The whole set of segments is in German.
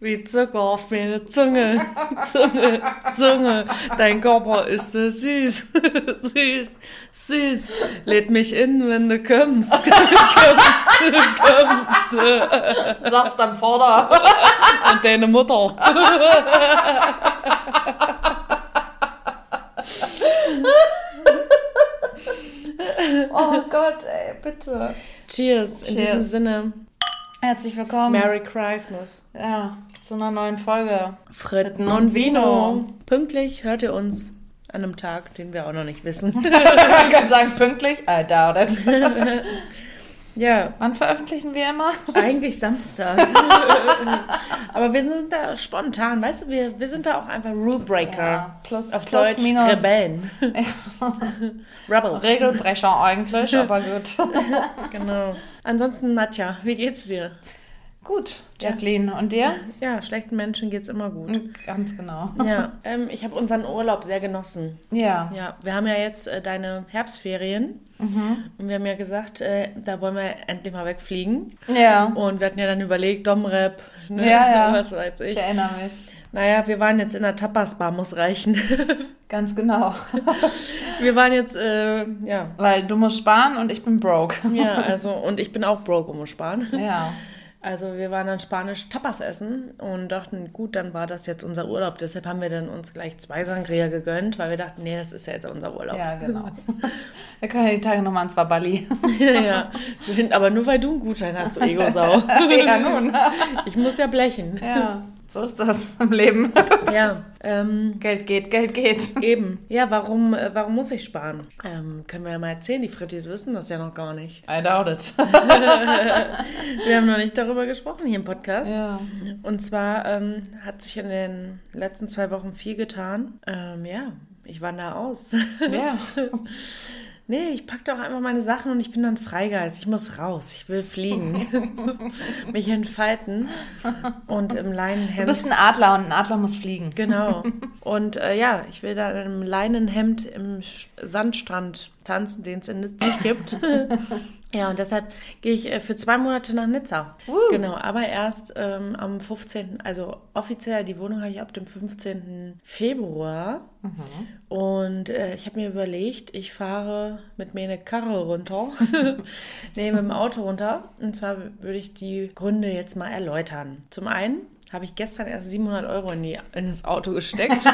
wie Zucker auf meine Zunge. Zunge. Dein Körper ist so süß. Süß. Lädt mich in, wenn du kommst. kommst. Sag's deinem Vater. Und deine Mutter. Oh Gott, ey, bitte. Cheers. In diesem Sinne. Herzlich willkommen. Merry Christmas. Ja, zu einer neuen Folge. Fritten und Vino. Pünktlich hört ihr uns an einem Tag, den wir auch noch nicht wissen. Man kann sagen pünktlich, I doubt it. Ja. Wann veröffentlichen wir immer? Eigentlich Samstag. Aber wir sind da spontan, weißt du, wir sind da auch einfach Rulebreaker. Ja, plus Deutsch minus. Rebellen. Rebels. Regelbrecher eigentlich, aber gut. Genau. Ansonsten, Nadja, wie geht's dir? Gut, Jacqueline. Und dir? Ja, schlechten Menschen geht's immer gut. Ganz genau. Ja, ich habe unseren Urlaub sehr genossen. Ja. Ja, wir haben ja jetzt deine Herbstferien. Und wir haben ja gesagt, da wollen wir endlich mal wegfliegen. Ja. Und wir hatten ja dann überlegt, Domrep, ne? Ja. Was weiß ich. Ich erinnere mich. Naja, wir waren jetzt in der Tapas-Bar, muss reichen. Ganz genau. Wir waren jetzt, ja. Weil du musst sparen und ich bin broke. Ja, also, und ich bin auch broke und muss sparen. Ja. Also wir waren dann spanisch Tapas essen und dachten, gut, dann war das jetzt unser Urlaub. Deshalb haben wir dann uns gleich 2 Sangria gegönnt, weil wir dachten, nee, das ist ja jetzt unser Urlaub. Ja, genau. Wir können ja die Tage nochmal ins Bali. Ja, aber nur weil du einen Gutschein hast, du Ego-Sau. Ja, nun. Ich muss ja blechen. Ja, so ist das im Leben. Ja. Geld geht. Eben. Ja, warum muss ich sparen? Können wir ja mal erzählen, die Frittis wissen das ja noch gar nicht. I doubt it. Wir haben noch nicht darüber gesprochen hier im Podcast. Ja. Und zwar hat sich in den letzten 2 Wochen viel getan. Ja, ich wandere aus. Ja. Nee, ich packe doch einfach meine Sachen und ich bin dann Freigeist. Ich muss raus, ich will fliegen, mich entfalten und im Leinenhemd. Du bist ein Adler und ein Adler muss fliegen. Genau. Und ja, ich will da in einem Leinenhemd im Sandstrand tanzen, den es in Nizza nicht gibt. Ja, und deshalb gehe ich für 2 Monate nach Nizza. Genau, aber erst am 15., also offiziell, die Wohnung habe ich ab dem 15. Februar. Und ich habe mir überlegt, ich fahre mit mir eine Karre runter. Nee, mit dem Auto runter. Und zwar würde ich die Gründe jetzt mal erläutern. Zum einen habe ich gestern erst 700 € in das Auto gesteckt,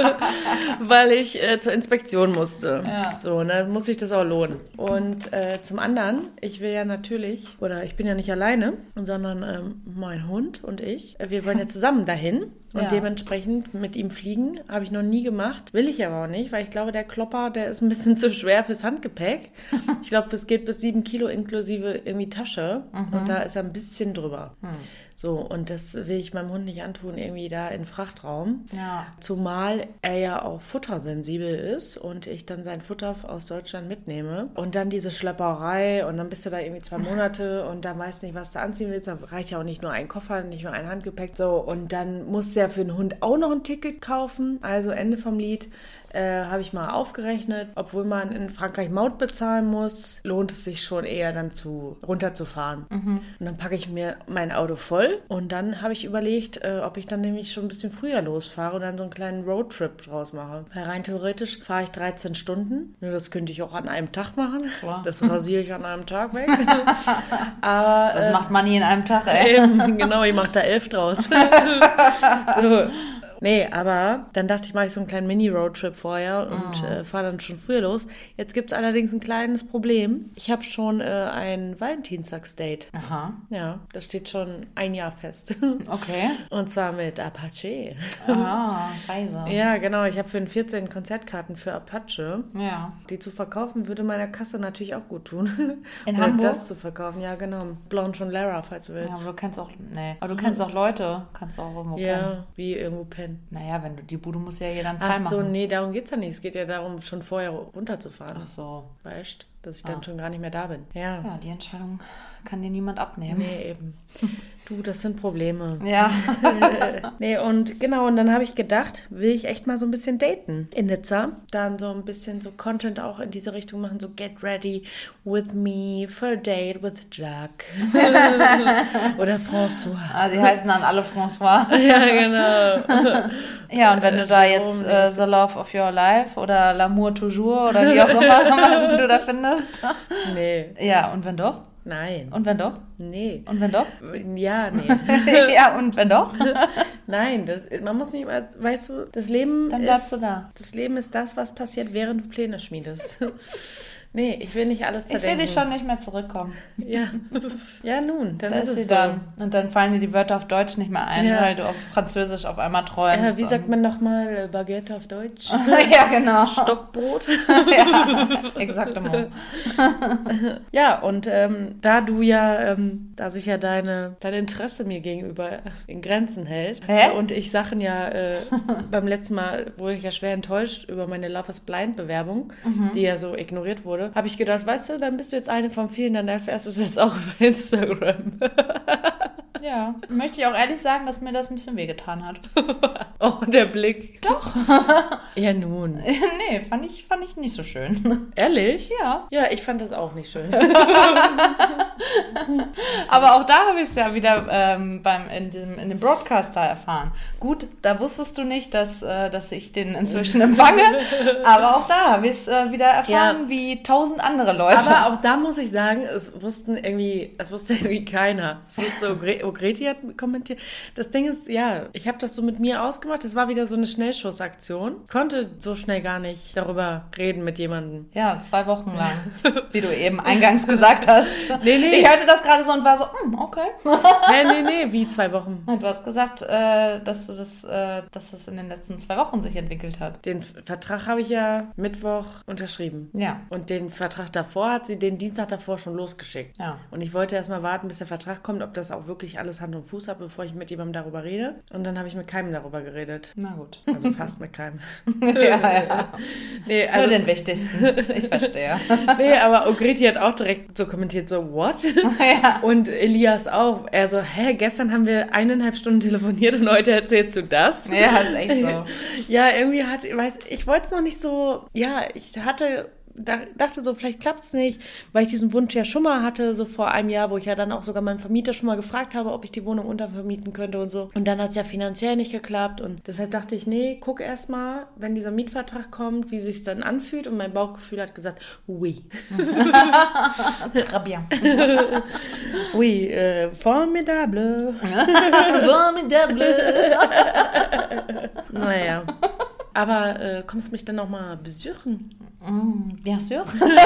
weil ich zur Inspektion musste. Ja. So, dann muss sich das auch lohnen. Und zum anderen, ich will ja natürlich, oder ich bin ja nicht alleine, sondern mein Hund und ich, wir wollen ja zusammen dahin. Und dementsprechend mit ihm fliegen habe ich noch nie gemacht. Will ich aber auch nicht, weil ich glaube, der Klopper, der ist ein bisschen zu schwer fürs Handgepäck. Ich glaube, es geht bis 7 Kilo inklusive irgendwie Tasche. Und da ist er ein bisschen drüber. So, und das will ich meinem Hund nicht antun, irgendwie da in Frachtraum. Ja. Zumal er ja auch futtersensibel ist und ich dann sein Futter aus Deutschland mitnehme. Und dann diese Schlepperei und dann bist du da irgendwie 2 Monate und dann weißt nicht, was du anziehen willst. Da reicht ja auch nicht nur ein Koffer, nicht nur ein Handgepäck. So, und dann musst du ja für den Hund auch noch ein Ticket kaufen. Also Ende vom Lied. Habe ich mal aufgerechnet, obwohl man in Frankreich Maut bezahlen muss, lohnt es sich schon eher dann runterzufahren. Und dann packe ich mir mein Auto voll und dann habe ich überlegt, ob ich dann nämlich schon ein bisschen früher losfahre und dann so einen kleinen Roadtrip draus mache. Weil rein theoretisch fahre ich 13 Stunden. Nur das könnte ich auch an einem Tag machen. Klar. Das rasiere ich an einem Tag weg. Aber, das macht man nie in einem Tag, ey. Genau, ich mache da 11 draus. So. Nee, aber dann dachte ich, mache ich so einen kleinen Mini-Roadtrip vorher und fahre dann schon früher los. Jetzt gibt es allerdings ein kleines Problem. Ich habe schon ein Valentinstagsdate. Aha. Ja, das steht schon 1 Jahr fest. Okay. Und zwar mit Apache. Ah, scheiße. Ja, genau. Ich habe für den 14 Konzertkarten für Apache. Ja. Die zu verkaufen würde meiner Kasse natürlich auch gut tun. In Hamburg? Das zu verkaufen, ja, genau. Blanche und Lara, falls du willst. Ja, aber du kennst auch, aber du kennst auch Leute. Kannst du auch irgendwo pennen. Ja, wie irgendwo pennen. Naja, wenn du die Bude musst ja hier dann frei machen. Ach so, nee, darum geht's ja nicht. Es geht ja darum, schon vorher runterzufahren. Ach so. Weißt, dass ich dann schon gar nicht mehr da bin. Ja. Ja, die Entscheidung kann dir niemand abnehmen. Nee, eben. Du, das sind Probleme. Ja. Nee, und genau, und dann habe ich gedacht, will ich echt mal so ein bisschen daten in Nizza. Dann so ein bisschen so Content auch in diese Richtung machen, so get ready with me for a date with Jacques. Oder François. Ah, sie heißen dann alle François. Ja, genau. Ja, und wenn du da jetzt The Love of Your Life oder L'amour toujours oder wie auch immer du da findest. Nee. Ja, und wenn doch? Nein. Und wenn doch? Nee. Und wenn doch? Ja, nee. Ja, und wenn doch? Nein, man muss nicht immer, weißt du, das Leben Dann bleibst du da. Das Leben ist das, was passiert, während du Pläne schmiedest. Nee, ich will nicht alles Ich sehe zerdenken. dich schon nicht mehr zurückkommen. Ja. Ja, nun, dann Da ist ist sie es so. dann. Und dann fallen dir die Wörter auf Deutsch nicht mehr ein, Ja. weil du auf Französisch auf einmal träumst. Wie sagt man nochmal Baguette auf Deutsch? Ja, genau. Stockbrot. Ja, exactement. Ja, und da du ja, da sich ja dein Interesse mir gegenüber in Grenzen hält und ich Sachen ja beim letzten Mal wurde ich ja schwer enttäuscht über meine Love is Blind Bewerbung, die ja so ignoriert wurde, habe ich gedacht, weißt du, dann bist du jetzt eine von vielen, dann erfährst du es jetzt auch über Instagram. Ja, möchte ich auch ehrlich sagen, dass mir das ein bisschen wehgetan hat. Oh, der Blick. Doch. Ja, nun. Nee, fand ich nicht so schön. Ehrlich? Ja. Ja, ich fand das auch nicht schön. Aber auch da habe ich es ja wieder in dem Broadcast da erfahren. Gut, da wusstest du nicht, dass ich den inzwischen empfange. Aber auch da habe ich es wieder erfahren, wie 1000 andere Leute. Aber auch da muss ich sagen, es wusste irgendwie keiner. Es wusste Greti hat kommentiert. Das Ding ist, ja, ich habe das so mit mir ausgemacht. Das war wieder so eine Schnellschussaktion. Konnte so schnell gar nicht darüber reden mit jemandem. Ja, 2 Wochen lang, wie du eben eingangs gesagt hast. Nee. Ich hörte das gerade so und war so, okay. Nee, wie 2 Wochen? Du hast gesagt, dass das in den letzten 2 Wochen sich entwickelt hat. Den Vertrag habe ich ja Mittwoch unterschrieben. Ja. Und den Vertrag davor hat sie den Dienstag davor schon losgeschickt. Ja. Und ich wollte erst mal warten, bis der Vertrag kommt, ob das auch wirklich alles Hand und Fuß hat, bevor ich mit jemandem darüber rede. Und dann habe ich mit keinem darüber geredet. Na gut. Also fast mit keinem. Ja. Nee, Nur den wichtigsten. Ich verstehe. Nee, aber Ogreti hat auch direkt so kommentiert, so, what? Ja. Und Elias auch. Er so, gestern haben wir 1,5 Stunden telefoniert und heute erzählst du das? Ja, ist echt so. Ja, irgendwie ich wollte es noch nicht so, ich dachte so, vielleicht klappt es nicht, weil ich diesen Wunsch ja schon mal hatte, so vor einem Jahr, wo ich ja dann auch sogar meinen Vermieter schon mal gefragt habe, ob ich die Wohnung untervermieten könnte und so. Und dann hat es ja finanziell nicht geklappt und deshalb dachte ich, nee, guck erst mal, wenn dieser Mietvertrag kommt, wie sich es dann anfühlt und mein Bauchgefühl hat gesagt, oui. Très bien. Oui, formidable. Formidable. Naja. Aber kommst du mich dann nochmal besuchen? Bien sûr.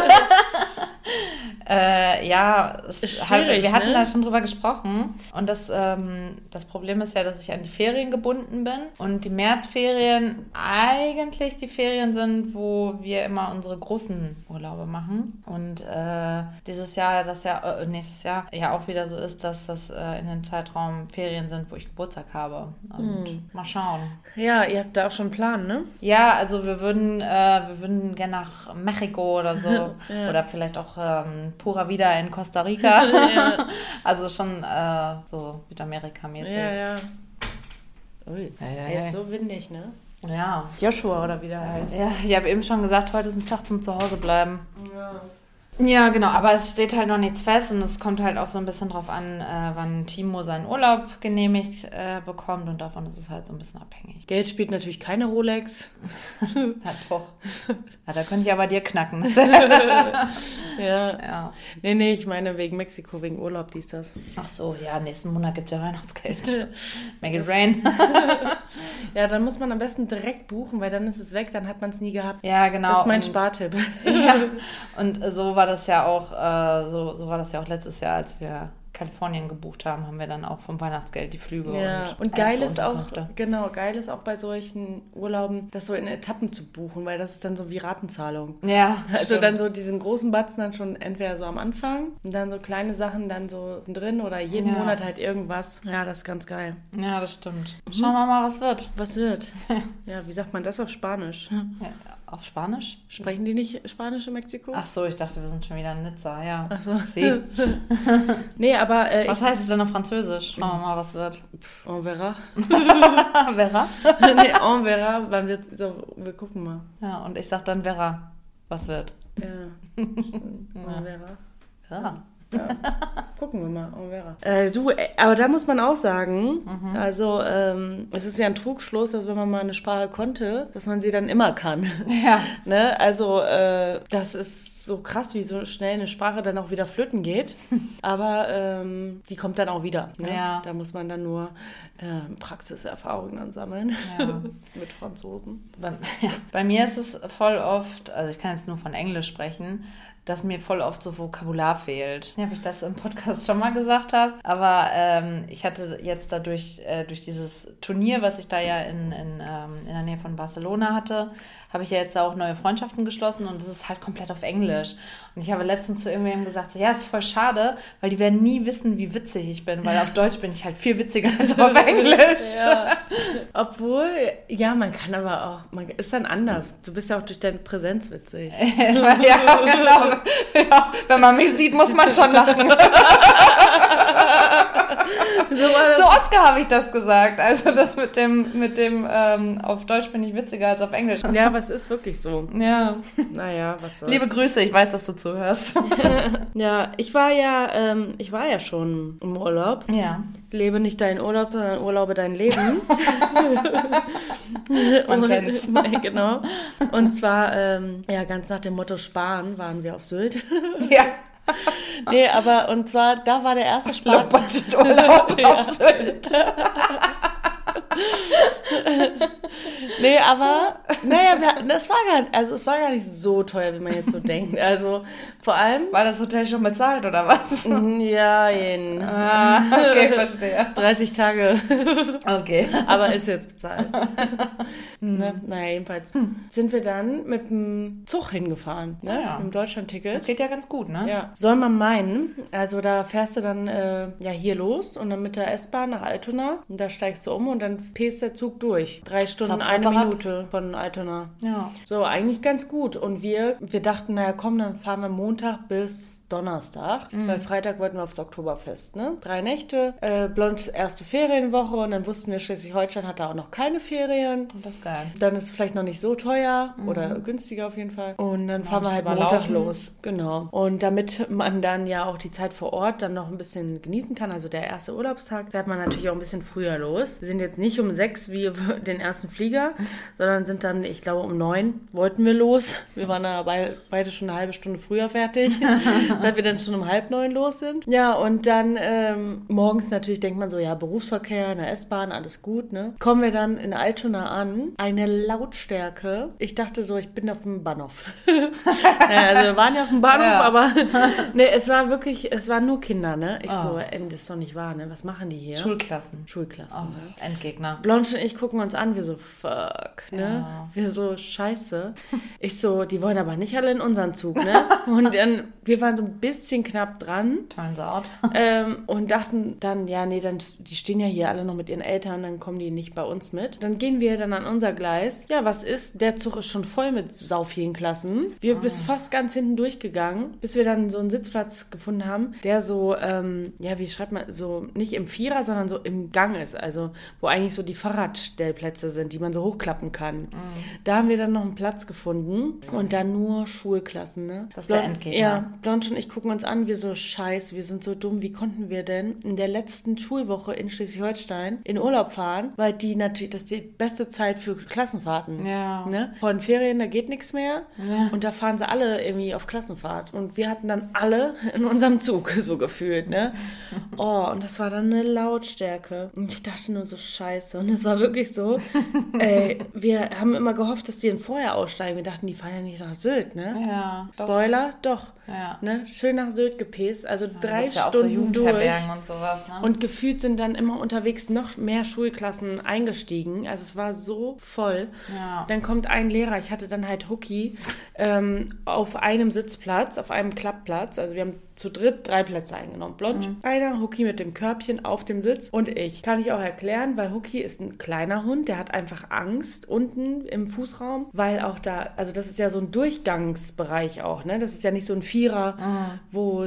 Ja, Ist schwierig, wir hatten ne? da schon drüber gesprochen. Und das Problem ist ja, dass ich an die Ferien gebunden bin. Und die Märzferien eigentlich die Ferien sind, wo wir immer unsere großen Urlaube machen. Und nächstes Jahr ja auch wieder so ist, dass das in dem Zeitraum Ferien sind, wo ich Geburtstag habe. Und mal schauen. Ja, ihr habt da auch schon einen Plan, ne? Ja, also wir würden gerne nach Mexiko oder so. Ja. Oder vielleicht auch Pura Vida in Costa Rica. Ja. Also schon so Südamerika-mäßig. Ja. Ui, Ja. ist so windig, ne? Ja. Joshua oder wie der heißt. Ja, ich habe eben schon gesagt, heute ist ein Tag zum Zuhause bleiben. Ja. Ja, genau, aber es steht halt noch nichts fest und es kommt halt auch so ein bisschen drauf an, wann Timo seinen Urlaub genehmigt bekommt und davon ist es halt so ein bisschen abhängig. Geld spielt natürlich keine Rolex. Ja, doch. Ja, da könnte ich aber dir knacken. Ja. Nee, ich meine wegen Mexiko, wegen Urlaub, dies, das. Ach so, ja, nächsten Monat gibt es ja Weihnachtsgeld. Make it rain. Ja, dann muss man am besten direkt buchen, weil dann ist es weg, dann hat man es nie gehabt. Ja, genau. Das ist mein Spartipp. Ja, und so war das ja auch, so war das ja auch letztes Jahr, als wir Kalifornien gebucht haben, haben wir dann auch vom Weihnachtsgeld die Flüge und geil ist auch, Unterkünfte. geil ist auch bei solchen Urlauben, das so in Etappen zu buchen, weil das ist dann so wie Ratenzahlung. Ja, Also stimmt. dann so diesen großen Batzen dann schon entweder so am Anfang und dann so kleine Sachen dann so drin oder jeden Monat halt irgendwas. Ja, das ist ganz geil. Ja, das stimmt. Schauen wir mal, was wird. Was wird? Ja, wie sagt man das auf Spanisch? Ja, Auf Spanisch? Sprechen die nicht Spanisch in Mexiko? Ach so, ich dachte, wir sind schon wieder in Nizza, ja. Ach so. Sie? Nee, aber... was heißt es denn auf Französisch? Schauen wir mal, was wird. On verra. Vera? Nee, on verra, wir gucken mal. Ja, und ich sag dann Vera. Was wird? Ja. On verra. Ja. Ja. Gucken wir mal, on verra. Aber da muss man auch sagen, also es ist ja ein Trugschluss, dass wenn man mal eine Sprache konnte, dass man sie dann immer kann. Ja. Ne? Also das ist so krass, wie so schnell eine Sprache dann auch wieder flöten geht. Aber die kommt dann auch wieder. Ne? Ja. Da muss man dann nur Praxiserfahrungen dann sammeln. Ja. Mit Franzosen. Bei mir ist es voll oft, also ich kann jetzt nur von Englisch sprechen, dass mir voll oft so Vokabular fehlt. Ob ich das im Podcast schon mal gesagt habe, aber ich hatte jetzt dadurch, durch dieses Turnier, was ich da ja in der Nähe von Barcelona hatte, habe ich ja jetzt auch neue Freundschaften geschlossen und das ist halt komplett auf Englisch. Und ich habe letztens zu irgendjemandem gesagt, so, ja, ist voll schade, weil die werden nie wissen, wie witzig ich bin, weil auf Deutsch bin ich halt viel witziger als auf Englisch. Ja. Obwohl, ja, man kann aber auch, man ist dann anders. Du bist ja auch durch deine Präsenz witzig. Ja, genau. Ja, wenn man mich sieht, muss man schon lachen. Zu Oscar habe ich das gesagt. Also das mit dem auf Deutsch bin ich witziger als auf Englisch. Ja, aber es ist wirklich so. Ja. Naja, was soll's. Liebe Grüße, ich weiß, dass du zuhörst. Ja, ich war ja schon im Urlaub. Ja. Lebe nicht deinen Urlaub, sondern urlaube dein Leben. Man kennt's. Genau. Und zwar, ganz nach dem Motto Sparen waren wir auf Sylt. Ja. Nee, aber und zwar, da war der erste Low-Budget-Urlaub auf Sylt. Nee, aber, naja, es war gar nicht so teuer, wie man jetzt so denkt. Also, vor allem... War das Hotel schon bezahlt, oder was? Ja, okay, verstehe. 30 Tage. Okay. Aber ist jetzt bezahlt. Ne? Naja, jedenfalls sind wir dann mit dem Zug hingefahren, ne? Ja. Mit dem Deutschland-Ticket. Das geht ja ganz gut, ne? Ja. Soll man meinen, also da fährst du dann hier los und dann mit der S-Bahn nach Altona und da steigst du um und dann päst der Zug durch. 3 Stunden, Zap, 1 zap, Minute von Altona. Ja. So, eigentlich ganz gut. Und wir dachten, naja, komm, dann fahren wir Montag bis Donnerstag, weil Freitag wollten wir aufs Oktoberfest, ne? 3 Nächte, Blonds erste Ferienwoche und dann wussten wir, Schleswig-Holstein hat da auch noch keine Ferien. Das ist geil. Dann ist es vielleicht noch nicht so teuer oder günstiger auf jeden Fall. Und dann fahren wir halt Montag los. Genau. Und damit man dann ja auch die Zeit vor Ort dann noch ein bisschen genießen kann, also der erste Urlaubstag, fährt man natürlich auch ein bisschen früher los. Wir sind jetzt nicht um 6 wie den ersten Flieger, sondern sind dann, ich glaube, um 9 wollten wir los. Wir waren da beide schon eine halbe Stunde früher fertig, seit wir dann schon um 8:30 los sind. Ja, und dann morgens natürlich denkt man so, ja, Berufsverkehr, in der S-Bahn, alles gut, ne? Kommen wir dann in Altona an, eine Lautstärke. Ich dachte so, ich bin auf dem Bahnhof. Naja, also wir waren ja auf dem Bahnhof, ja. aber ne, es waren nur Kinder, ne? Ich so, das ist doch nicht wahr, ne? Was machen die hier? Schulklassen, ne? Endgegner. Blanche und ich gucken uns an, wir so, fuck, ne? Ja. Wir so, scheiße. Ich so, die wollen aber nicht alle in unseren Zug, ne? Und dann, wir waren so ein bisschen knapp dran. Turns out. Und dachten dann, ja, nee, die stehen ja hier alle noch mit ihren Eltern, dann kommen die nicht bei uns mit. Dann gehen wir dann an unser Gleis. Ja, was ist? Der Zug ist schon voll mit sau vielen Klassen. Wir bis fast ganz hinten durchgegangen, bis wir dann so einen Sitzplatz gefunden haben, der so, wie schreibt man, so nicht im Vierer, sondern so im Gang ist. Also, wo eigentlich so die Fahrradstellplätze sind, die man so hochklappen kann. Da haben wir dann noch einen Platz gefunden und dann nur Schulklassen, ne? Das ist der Endgegner. Ja, Blanche und ich gucken uns an, wir so, scheiße, wir sind so dumm, wie konnten wir denn in der letzten Schulwoche in Schleswig-Holstein in Urlaub fahren, weil die natürlich, das ist die beste Zeit für Klassenfahrten. Ja. Ne? Vor den Ferien, da geht nichts mehr Ja. und da fahren sie alle irgendwie auf Klassenfahrt und wir hatten dann alle in unserem Zug so gefühlt, ne? Oh, und das war dann eine Lautstärke und ich dachte nur so, scheiße, und es war wirklich so, wir haben immer gehofft, dass die dann vorher aussteigen, wir dachten, die fahren ja nicht nach Sylt, ne? Ja. Spoiler, doch. Ja. Ne? Schön nach Sylt gepäst, also 3 gibt's ja auch so Stunden durch. Jugendherbergen und sowas, ne? Und gefühlt sind dann immer unterwegs noch mehr Schulklassen eingestiegen. Also es war so voll. Ja. Dann kommt ein Lehrer, ich hatte dann halt Hookie auf einem Sitzplatz, auf einem Klappplatz. Also wir haben zu dritt 3 Plätze eingenommen. Blond, einer, Hookie mit dem Körbchen auf dem Sitz und ich. Kann ich auch erklären, weil Hookie ist ein kleiner Hund, der hat einfach Angst, unten im Fußraum, weil auch da, also das ist ja so ein Durchgangsbereich auch, ne? Das ist ja nicht so ein Vierer, wo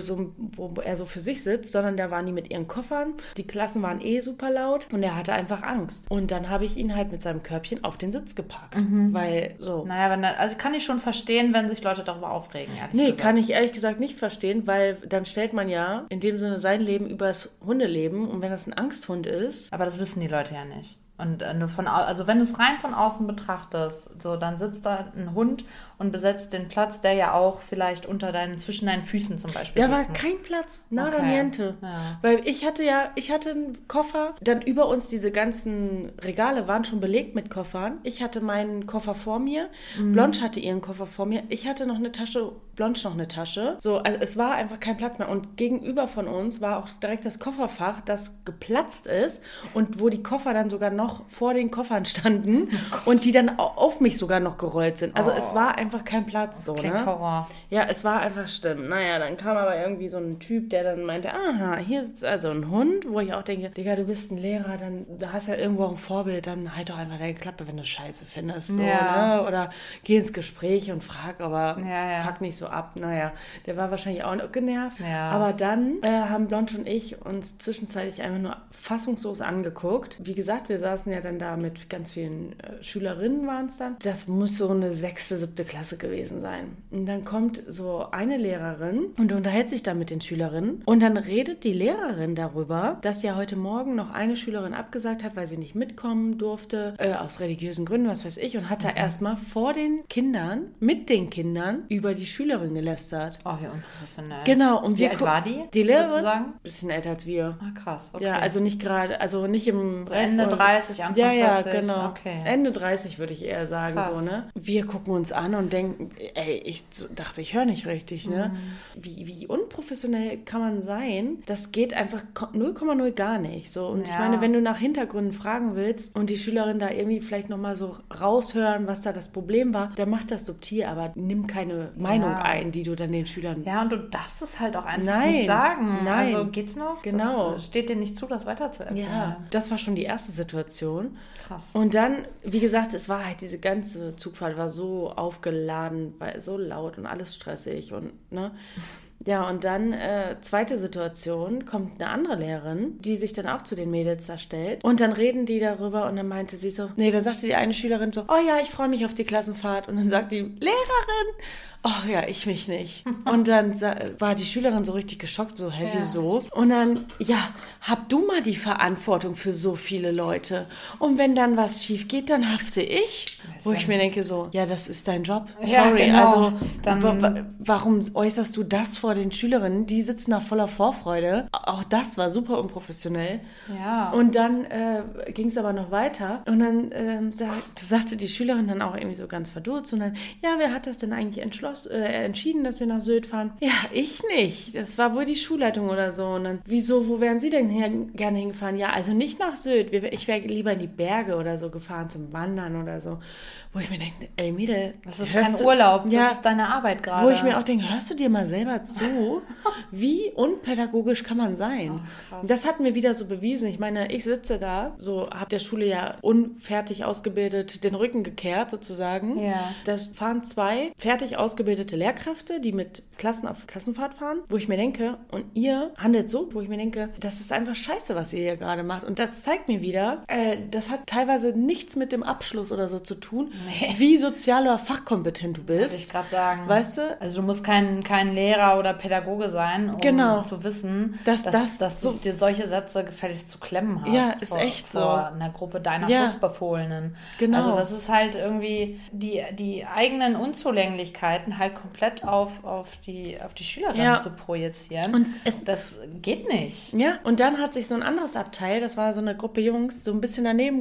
er so für sich sitzt, sondern da waren die mit ihren Koffern. Die Klassen waren super laut und er hatte einfach Angst. Und dann habe ich ihn halt mit seinem Körbchen auf den Sitz gepackt, weil so. Naja, also kann ich schon verstehen, wenn sich Leute darüber aufregen, ehrlich gesagt. Kann ich ehrlich gesagt nicht verstehen, weil dann stellt man ja in dem Sinne sein Leben übers Hundeleben und wenn das ein Angsthund ist. Aber das wissen die Leute ja nicht. Und also wenn du es rein von außen betrachtest, so dann sitzt da ein Hund und besetzt den Platz, der ja auch vielleicht zwischen deinen Füßen zum Beispiel Da war kein Platz, nada niente. Ja. Weil ich hatte einen Koffer, dann über uns diese ganzen Regale waren schon belegt mit Koffern. Ich hatte meinen Koffer vor mir, Blanche hatte ihren Koffer vor mir, ich hatte noch eine Tasche, Blanche noch eine Tasche. So, also es war einfach kein Platz mehr. Und gegenüber von uns war auch direkt das Kofferfach, das geplatzt ist und wo die Koffer dann sogar noch vor den Koffern standen und die dann auf mich sogar noch gerollt sind. Also es war einfach kein Platz. So, klingt Horror. Ja, es war einfach schlimm. Naja, dann kam aber irgendwie so ein Typ, der dann meinte, aha, hier sitzt also ein Hund, wo ich auch denke, Digga, du bist ein Lehrer, dann hast ja irgendwo ein Vorbild, dann halt doch einfach deine Klappe, wenn du Scheiße findest. So, ne? Oder geh ins Gespräch und frag, aber fuck nicht so ab. Naja, der war wahrscheinlich auch genervt. Ja. Aber dann haben Blanche und ich uns zwischenzeitlich einfach nur fassungslos angeguckt. Wie gesagt, wir saßen ja dann da mit ganz vielen Schülerinnen waren es dann. Das muss so eine 6., 7. Klasse gewesen sein. Und dann kommt so eine Lehrerin und unterhält sich dann mit den Schülerinnen. Und dann redet die Lehrerin darüber, dass ja heute Morgen noch eine Schülerin abgesagt hat, weil sie nicht mitkommen durfte, aus religiösen Gründen, was weiß ich. Und hat da erstmal vor den Kindern, mit den Kindern, über die Schülerin gelästert. Oh, wie unprofessionell. Genau. Und wie alt war die? Die Lehrerin? Sozusagen? Bisschen älter als wir. Ah, krass. Okay. Ja, also nicht gerade, also nicht im... Ende 30, Anfang 40. Ja, genau. Okay. Ende 30 würde ich eher sagen. Krass. So, ne? Wir gucken uns an und denken, ey, ich dachte, ich höre nicht richtig, ne? Wie unprofessionell kann man sein? Das geht einfach 0,0 gar nicht. So. Und ich meine, wenn du nach Hintergründen fragen willst und die Schülerin da irgendwie vielleicht nochmal so raushören, was da das Problem war, dann mach das subtil, aber nimm keine Meinung ein, die du dann den Schülern... Ja, und du darfst es halt auch einfach nicht sagen. Nein. Also geht's noch? Genau. Das steht dir nicht zu, das weiterzuerzählen. Ja, das war schon die erste Situation. Krass. Und dann, wie gesagt, es war halt diese ganze Zugfahrt war so aufgeladen, so laut und alles stressig und, ne? Ja, und dann, zweite Situation, kommt eine andere Lehrerin, die sich dann auch zu den Mädels da stellt. Und dann reden die darüber und dann meinte sie so, dann sagte die eine Schülerin so, oh ja, ich freue mich auf die Klassenfahrt. Und dann sagt die Lehrerin, oh ja, ich mich nicht. Und dann war die Schülerin so richtig geschockt, so, hä, wieso? Und dann, ja, hab du mal die Verantwortung für so viele Leute. Und wenn dann was schief geht, dann hafte ich. Wo ich mir denke so, ja, das ist dein Job. Sorry, genau. Also warum äußerst du das vor den Schülerinnen? Die sitzen da voller Vorfreude. Auch das war super unprofessionell. Ja. Und dann ging es aber noch weiter. Und dann sagte die Schülerin dann auch irgendwie so ganz verdutzt. Und dann, ja, wer hat das denn eigentlich entschieden, dass wir nach Sylt fahren? Ja, ich nicht. Das war wohl die Schulleitung oder so. Und dann, wieso, wo wären Sie denn gerne hingefahren? Ja, also nicht nach Sylt. Ich wäre lieber in die Berge oder so gefahren zum Wandern oder so. Wo ich mir denke, ey Mädel, das ist kein Urlaub, das ist deine Arbeit gerade. Wo ich mir auch denke, hörst du dir mal selber zu? Wie unpädagogisch kann man sein? Oh, das hat mir wieder so bewiesen. Ich meine, ich sitze da, so habe der Schule ja unfertig ausgebildet den Rücken gekehrt sozusagen. Ja. Da fahren 2 fertig ausgebildete Lehrkräfte, die mit Klassen auf Klassenfahrt fahren, wo ich mir denke, und ihr handelt so, wo ich mir denke, das ist einfach scheiße, was ihr hier gerade macht. Und das zeigt mir wieder, das hat teilweise nichts mit dem Abschluss oder so zu tun, wie sozial oder fachkompetent du bist. Wollte ich gerade sagen. Weißt du? Also du musst kein Lehrer oder Pädagoge sein, um zu wissen, dass du dir solche Sätze gefälligst zu klemmen hast. Ja, ist echt so. Vor einer Gruppe deiner Schutzbefohlenen. Genau. Also das ist halt irgendwie die eigenen Unzulänglichkeiten halt komplett auf die Schülerin zu projizieren. Und das geht nicht. Ja, und dann hat sich so ein anderes Abteil, das war so eine Gruppe Jungs, so ein bisschen daneben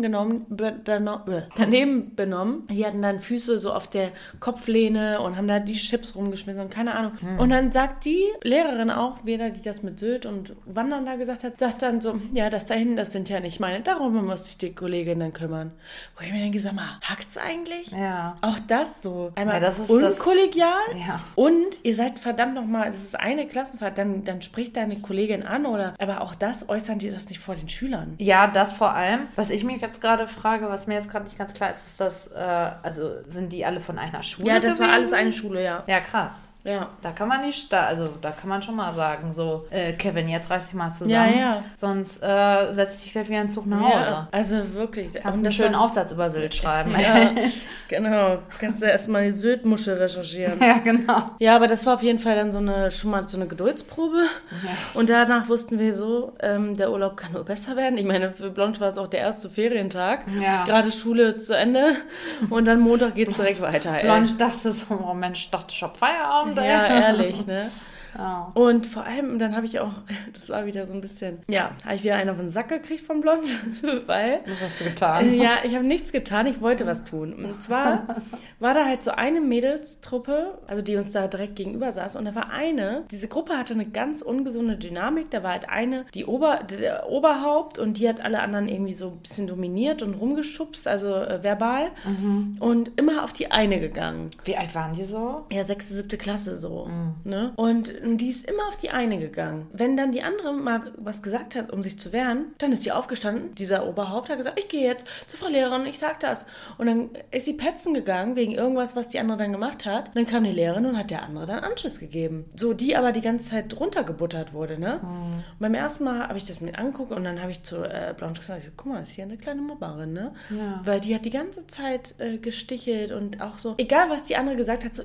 benommen. Die hatten dann Füße so auf der Kopflehne und haben da die Chips rumgeschmissen und keine Ahnung. Und dann sagt die Lehrerin auch, weder die das mit Sylt und Wandern da gesagt hat, sagt dann so, ja, das da hinten, das sind ja nicht meine, darum muss sich die Kollegin dann kümmern. Wo ich mir dann gesagt habe, hackt's eigentlich? Ja. Auch das so. Einmal Ja, das ist unkollegial ja. und ihr seid verdammt nochmal, das ist eine Klassenfahrt, dann spricht deine Kollegin an oder, aber auch das, äußern die das nicht vor den Schülern? Ja, das vor allem. Was ich mich jetzt gerade frage, was mir jetzt gerade nicht ganz klar ist, ist das, also sind die alle von einer Schule Ja, das gewesen? war alles eine Schule, ja. Ja, krass. Ja. Da kann man nicht, da kann man schon mal sagen, so, Kevin, jetzt reiß dich mal zusammen. Ja. Sonst setz dich gleich wieder in den Zug nach Hause. Ja, also wirklich. Kannst einen schönen Aufsatz über Sylt schreiben. Ja, genau. Kannst du erstmal die Syltmuschel recherchieren. Ja, genau. Ja, aber das war auf jeden Fall dann schon mal so eine Geduldsprobe. Ja. Und danach wussten wir so, der Urlaub kann nur besser werden. Ich meine, für Blanche war es auch der erste Ferientag. Ja. Gerade Schule zu Ende. Und dann Montag geht es direkt weiter. Blanche dachte so, oh Mensch, ich dachte, ich hab Feierabend. Ja, ehrlich, ne? Oh. Und vor allem, dann habe ich auch, das war wieder so ein bisschen, habe ich wieder einen auf den Sack gekriegt von Blond, weil... Was hast du getan? Ja, ich habe nichts getan, ich wollte was tun. Und zwar war da halt so eine Mädelstruppe, also die uns da direkt gegenüber saß und da war diese Gruppe hatte eine ganz ungesunde Dynamik, da war halt eine, der Oberhaupt und die hat alle anderen irgendwie so ein bisschen dominiert und rumgeschubst, also verbal und immer auf die eine gegangen. Wie alt waren die so? Ja, 6., 7. Klasse so, ne? Und die ist immer auf die eine gegangen. Wenn dann die andere mal was gesagt hat, um sich zu wehren, dann ist sie aufgestanden. Dieser Oberhaupt hat gesagt, ich gehe jetzt zur Frau Lehrerin, ich sag das. Und dann ist sie petzen gegangen wegen irgendwas, was die andere dann gemacht hat. Und dann kam die Lehrerin und hat der andere dann Anschiss gegeben. So, die aber die ganze Zeit runtergebuttert wurde, ne? Und beim ersten Mal habe ich das mit angeguckt und dann habe ich zu Blanche gesagt, guck mal, ist hier eine kleine Mobberin, ne? Ja. Weil die hat die ganze Zeit gestichelt und auch so, egal was die andere gesagt hat, so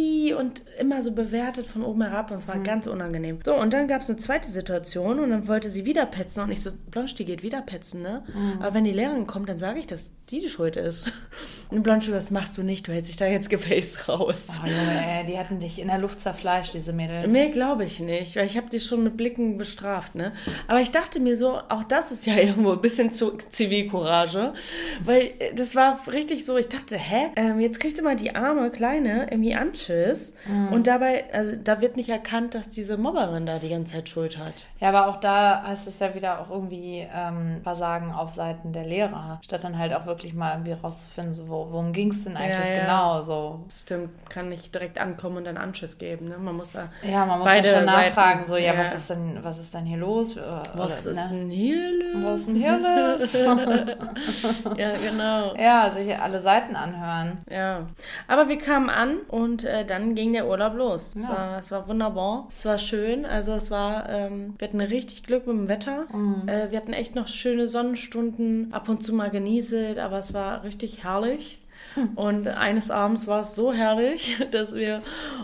und immer so bewertet von oben herab und es war ganz unangenehm. So, und dann gab es eine zweite Situation und dann wollte sie wieder petzen und ich so, Blanche, die geht wieder petzen, ne? Aber wenn die Lehrerin kommt, dann sage ich, dass die schuld ist. Und Blanche, das machst du nicht, du hältst dich da jetzt gefaced raus. Oh Junge, die hatten dich in der Luft zerfleischt, diese Mädels. Nee, glaube ich nicht, weil ich habe die schon mit Blicken bestraft, ne? Aber ich dachte mir so, auch das ist ja irgendwo ein bisschen zu Zivilcourage, weil das war richtig so, ich dachte, jetzt kriegt immer die arme Kleine irgendwie Anschiss und dabei, also da wird nicht erkannt, dass diese Mobberin da die ganze Zeit Schuld hat. Ja, aber auch da heißt es ja wieder auch irgendwie Versagen auf Seiten der Lehrer, statt dann halt auch wirklich mal irgendwie rauszufinden, so, worum ging es denn eigentlich genau? So. Stimmt, kann nicht direkt ankommen und dann Anschiss geben. Ne? Man muss da beide schon nachfragen, Seiten, so, was ist denn hier los? Was ist denn hier los? Was ist denn hier los? Ja, genau. Ja, sich alle Seiten anhören. Ja, aber wir kamen an und dann ging der Urlaub los. Es war wunderbar. Es war schön. Also es war, wir hatten richtig Glück mit dem Wetter. Wir hatten echt noch schöne Sonnenstunden, ab und zu mal genieselt, aber es war richtig herrlich. Und eines Abends war es so herrlich, dass wir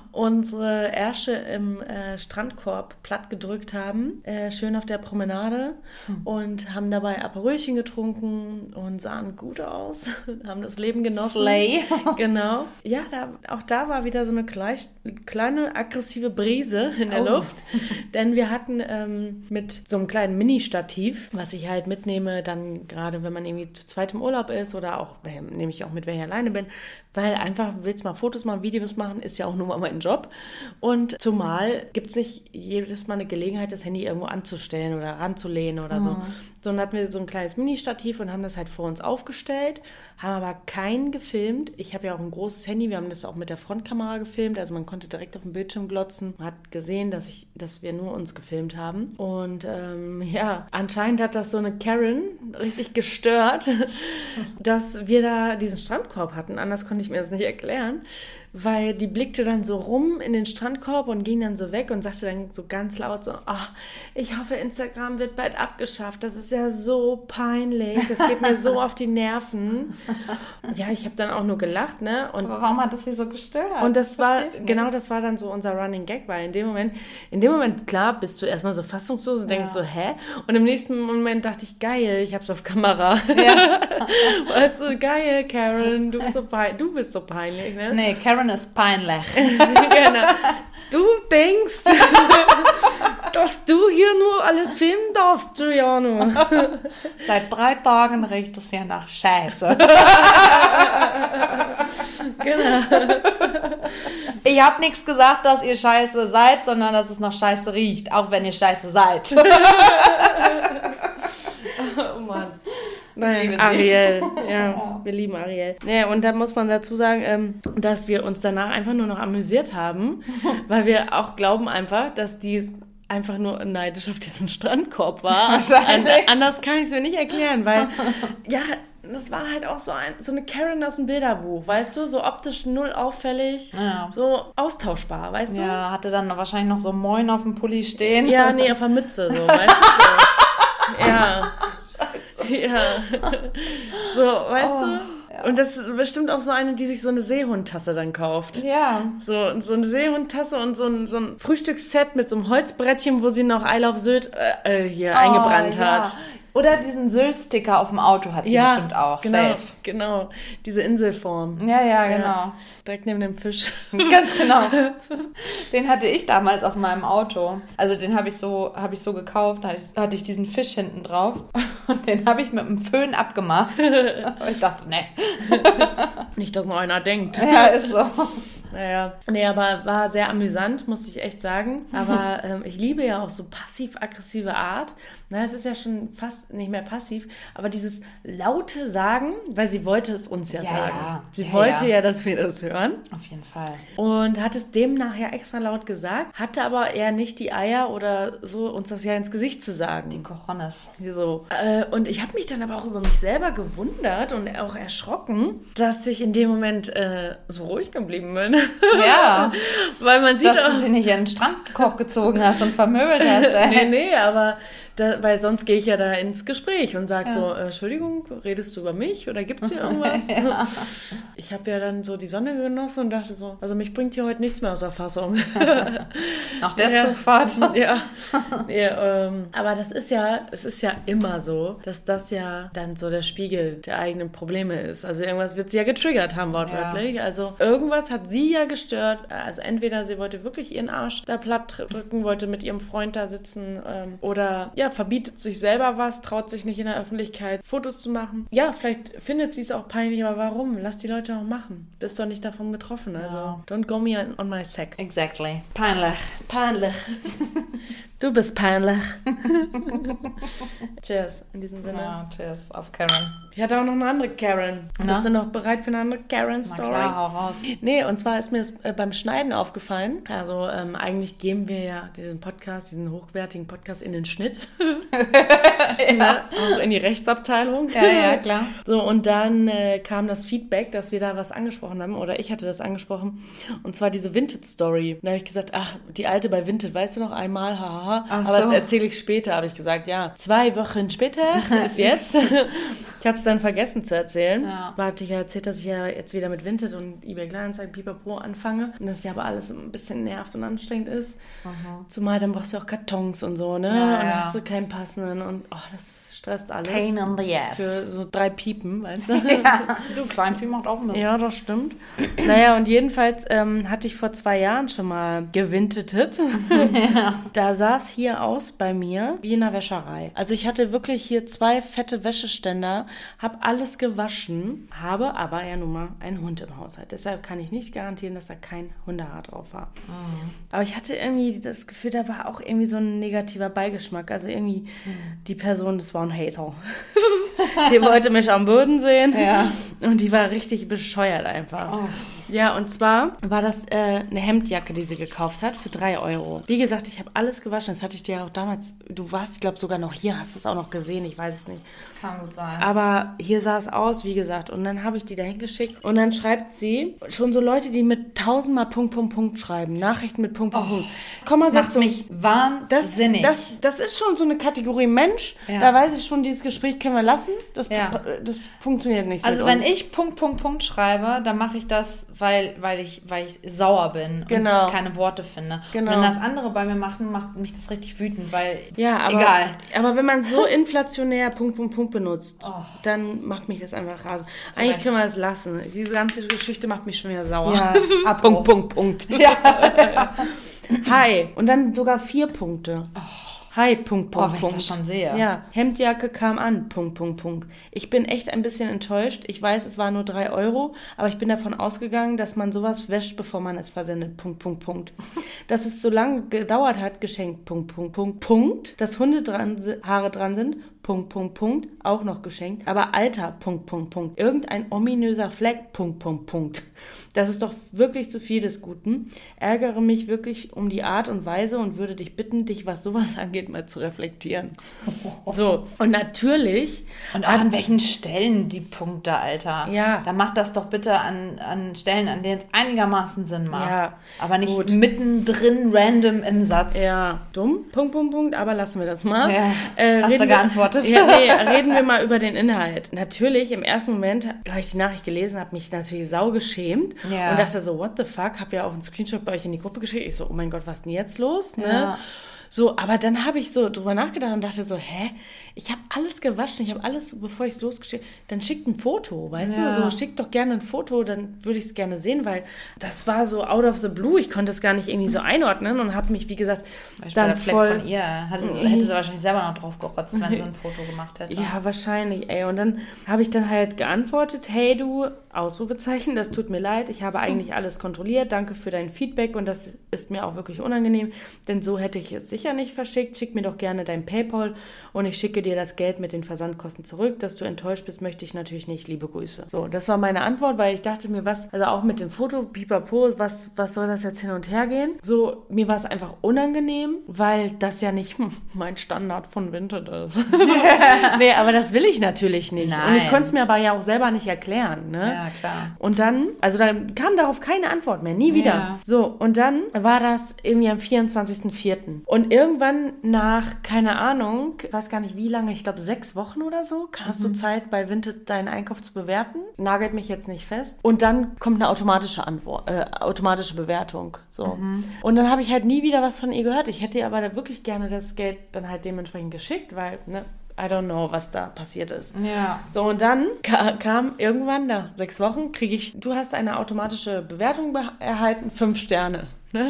unsere Ärsche im Strandkorb platt gedrückt haben, schön auf der Promenade und haben dabei Aperolchen getrunken und sahen gut aus, haben das Leben genossen. Slay. Genau. Ja, auch da war wieder so eine kleine aggressive Brise in der Luft, denn wir hatten mit so einem kleinen Mini-Stativ, was ich halt mitnehme, dann gerade wenn man irgendwie zu zweit im Urlaub ist oder auch, nehme ich auch mit, wenn ich alleine bin, weil einfach, willst mal Fotos machen, Videos machen, ist ja auch nur mal mein Job. Und zumal gibt es nicht jedes Mal eine Gelegenheit, das Handy irgendwo anzustellen oder ranzulehnen oder so. So, dann hatten wir so ein kleines Mini-Stativ und haben das halt vor uns aufgestellt, haben aber keinen gefilmt. Ich habe ja auch ein großes Handy, wir haben das auch mit der Frontkamera gefilmt, also man konnte direkt auf den Bildschirm glotzen. Man hat gesehen, dass wir nur uns gefilmt haben. Und anscheinend hat das so eine Karen richtig gestört, dass wir da diesen Strandkorb hatten. Anders konnte ich mir das nicht erklären. Weil die blickte dann so rum in den Strandkorb und ging dann so weg und sagte dann so ganz laut so, ich hoffe, Instagram wird bald abgeschafft. Das ist ja so peinlich. Das geht mir so auf die Nerven. Ja, ich habe dann auch nur gelacht, ne? Und aber warum hat das sie so gestört? Und das war dann so unser Running Gag, weil in dem Moment, klar, bist du erstmal so fassungslos und denkst so, hä? Und im nächsten Moment dachte ich, geil, ich hab's auf Kamera. Ja. Weißt du, geil, Karen, du bist so peinlich, ne? Nee, Karen Karen ist peinlich. Genau. Du denkst, dass du hier nur alles filmen darfst, Giuliano. Seit 3 Tagen riecht es hier nach Scheiße. Genau. Ich habe nichts gesagt, dass ihr Scheiße seid, sondern dass es nach Scheiße riecht, auch wenn ihr Scheiße seid. Oh Mann. Nein, Ariel. Ja, wir lieben Ariel. Ja, und da muss man dazu sagen, dass wir uns danach einfach nur noch amüsiert haben, weil wir auch glauben einfach, dass die einfach nur neidisch auf diesen Strandkorb war. Wahrscheinlich. Anders kann ich es mir nicht erklären, weil, ja, das war halt auch so eine Karen aus dem Bilderbuch, weißt du? So optisch null auffällig, so austauschbar, weißt du? Ja, hatte dann wahrscheinlich noch so Moin auf dem Pulli stehen. Ja, nee, auf der Mütze, so, weißt du? So. Ja. Ja. So, weißt du? Ja. Und das ist bestimmt auch so eine, die sich so eine Seehundtasse dann kauft. Ja. So eine Seehundtasse und so ein Frühstücksset mit so einem Holzbrettchen, wo sie noch I Love Sylt eingebrannt hat. Oder diesen Sylt-Sticker auf dem Auto hat sie bestimmt auch. Genau, safe. Genau. Diese Inselform. Ja, genau. Ja, direkt neben dem Fisch. Ganz genau. Den hatte ich damals auf meinem Auto. Also den habe ich so gekauft. Da hatte ich diesen Fisch hinten drauf. Und den habe ich mit dem Föhn abgemacht. Und ich dachte, nee. Nicht, dass noch einer denkt. Ja, ist so. Naja. Nee, aber war sehr amüsant, muss ich echt sagen. Aber ich liebe ja auch so passiv-aggressive Art. Na, es ist ja schon fast nicht mehr passiv, aber dieses laute Sagen, weil sie wollte es uns sagen. Ja. Sie wollte ja, dass wir das hören. Auf jeden Fall. Und hat es demnach ja extra laut gesagt, hatte aber eher nicht die Eier oder so, uns das ja ins Gesicht zu sagen. Die Cojones. So. Und ich habe mich dann aber auch über mich selber gewundert und auch erschrocken, dass ich in dem Moment so ruhig geblieben bin. Ja. Weil man sieht dass du sie nicht in den Strandkorb gezogen hast und vermöbelt hast. Ey. Nee, aber weil sonst gehe ich ja da ins Gespräch und sage so, Entschuldigung, redest du über mich oder gibt es hier irgendwas? Ja. Ich habe ja dann so die Sonne genossen und dachte so, also mich bringt hier heute nichts mehr aus der Fassung. Nach der Zugfahrt. Ja. Nee, aber es ist ja immer so, dass das ja dann so der Spiegel der eigenen Probleme ist. Also irgendwas wird sie ja getriggert haben, wortwörtlich. Ja. Also irgendwas hat sie ja gestört. Also entweder sie wollte wirklich ihren Arsch da platt drücken, wollte mit ihrem Freund da sitzen oder verbietet sich selber was, traut sich nicht in der Öffentlichkeit Fotos zu machen. Ja, vielleicht findet sie es auch peinlich, aber warum? Lass die Leute auch machen. Bist doch nicht davon betroffen. Also, don't go me on my sack. Exactly. Peinlich. Peinlich. Du bist peinlich. Cheers, in diesem Sinne. Ja, cheers auf Karen. Ich hatte auch noch eine andere Karen. Bist du noch bereit für eine andere Karen-Story? Na klar, hau raus. Nee, und zwar ist mir das beim Schneiden aufgefallen. Also eigentlich geben wir ja diesen hochwertigen Podcast in den Schnitt. Ja. Auch in die Rechtsabteilung. Ja, klar. So, und dann kam das Feedback, dass wir da was angesprochen haben, oder ich hatte das angesprochen, und zwar diese Vinted-Story. Und da habe ich gesagt, ach, die alte bei Vinted, weißt du noch, einmal, haha. Aber das erzähle ich später, habe ich gesagt, ja. 2 Wochen später ist jetzt. Ich hatte es dann vergessen zu erzählen. Ja. Hatte ich ja erzählt, dass ich ja jetzt wieder mit Vinted und eBay Kleinanzeigen, Pipapo anfange. Und das ja aber alles ein bisschen nervt und anstrengend ist. Zumal dann brauchst du auch Kartons und so, ne? Ja, und dann hast du keinen passenden und das stresst alles. Pain in the ass. Für so 3 Piepen, weißt du? Ja. Du, Kleinvieh macht auch Mist. Ja, das stimmt. Naja, und jedenfalls hatte ich vor 2 Jahren schon mal gewintetet. Ja. Da sah es hier aus bei mir wie in einer Wäscherei. Also ich hatte wirklich hier 2 fette Wäscheständer, habe alles gewaschen, habe aber ja nun mal einen Hund im Haushalt. Deshalb kann ich nicht garantieren, dass da kein Hundehaar drauf war. Aber ich hatte irgendwie das Gefühl, da war auch irgendwie so ein negativer Beigeschmack. Also irgendwie die Person, das war ein Hater. Die wollte mich am Boden sehen. Ja. Und die war richtig bescheuert einfach. Oh. Ja, und zwar war das eine Hemdjacke, die sie gekauft hat für 3 Euro. Wie gesagt, ich habe alles gewaschen. Das hatte ich dir auch damals, du warst, glaube sogar noch hier, hast es auch noch gesehen, ich weiß es nicht. Kann gut sein. Aber hier sah es aus, wie gesagt. Und dann habe ich die dahin geschickt. Und dann schreibt sie schon so Leute, die mit 1000-mal Punkt schreiben. Nachrichten mit Punkt. Das macht mich wahnsinnig. Das ist schon so eine Kategorie Mensch. Ja. Da weiß ich schon, dieses Gespräch können wir lassen. Das funktioniert nicht. Also wenn ich Punkt schreibe, dann mache ich das weil ich sauer bin und keine Worte finde. Genau. Wenn das andere bei mir machen, macht mich das richtig wütend, weil egal. Aber wenn man so inflationär Punkt benutzt, dann macht mich das einfach rasend. Eigentlich können wir das lassen. Diese ganze Geschichte macht mich schon wieder sauer. Ja, Punkt. Ja. Hi. Und dann sogar 4 Punkte. Hi, Punkt. Wenn ich das schon sehe. Ja, Hemdjacke kam an, Punkt. Ich bin echt ein bisschen enttäuscht. Ich weiß, es war nur 3 €, aber ich bin davon ausgegangen, dass man sowas wäscht, bevor man es versendet, Punkt. Dass es so lange gedauert hat, geschenkt, Punkt. Dass Hundehaare dran sind, Punkt. Auch noch geschenkt. Aber Alter, Punkt. Irgendein ominöser Fleck, Punkt. Das ist doch wirklich zu viel des Guten. Ärgere mich wirklich um die Art und Weise und würde dich bitten, dich, was sowas angeht, mal zu reflektieren. So, und natürlich... Und auch an welchen Stellen die Punkte, Alter. Ja. Dann mach das doch bitte an Stellen, an denen es einigermaßen Sinn macht. Ja. Aber nicht mittendrin random im Satz. Ja, dumm, Punkt, aber lassen wir das mal. Ja. Hast du geantwortet? Ja, reden wir mal über den Inhalt. Natürlich, im ersten Moment, als ich die Nachricht gelesen habe, mich natürlich sau geschämt. Ja. Und dachte so, what the fuck? Hab ja auch einen Screenshot bei euch in die Gruppe geschickt. Ich so, oh mein Gott, was ist denn jetzt los? Ne? Ja. So, aber dann habe ich so drüber nachgedacht und dachte so, ich habe alles gewaschen, ich habe alles, bevor ich es losgeschickt, dann schickt ein Foto, weißt du? So, schickt doch gerne ein Foto, dann würde ich es gerne sehen, weil das war so out of the blue, ich konnte es gar nicht irgendwie so einordnen und habe mich, wie gesagt, dann der voll... Fleck von ihr, hätte sie wahrscheinlich selber noch drauf gerotzt, wenn sie ein Foto gemacht hätte. Ja, wahrscheinlich, ey. Und dann habe ich dann halt geantwortet, hey du, Ausrufezeichen, das tut mir leid, ich habe eigentlich alles kontrolliert, danke für dein Feedback und das ist mir auch wirklich unangenehm, denn so hätte ich es sicher nicht verschickt, schick mir doch gerne dein PayPal und ich schicke dir das Geld mit den Versandkosten zurück, dass du enttäuscht bist, möchte ich natürlich nicht, liebe Grüße. So, das war meine Antwort, weil ich dachte mir, also auch mit dem Foto, pipapo, was soll das jetzt hin und her gehen? So, mir war es einfach unangenehm, weil das ja nicht mein Standard von Vinted ist. Nee, aber das will ich natürlich nicht. Nein. Und ich konnte es mir aber ja auch selber nicht erklären, ne? Ja, klar. Und dann kam darauf keine Antwort mehr, nie wieder. Ja. So, und dann war das irgendwie am 24.04. Und irgendwann nach, keine Ahnung, ich weiß gar nicht wie lange, ich glaube 6 Wochen oder so, hast du Zeit bei Vinted deinen Einkauf zu bewerten. Nagelt mich jetzt nicht fest. Und dann kommt eine automatische Bewertung. So. Und dann habe ich halt nie wieder was von ihr gehört. Ich hätte ihr aber da wirklich gerne das Geld dann halt dementsprechend geschickt, weil, ne, I don't know, was da passiert ist. Ja. So, und dann kam irgendwann nach 6 Wochen, du hast eine automatische Bewertung erhalten, 5 Sterne. Ne?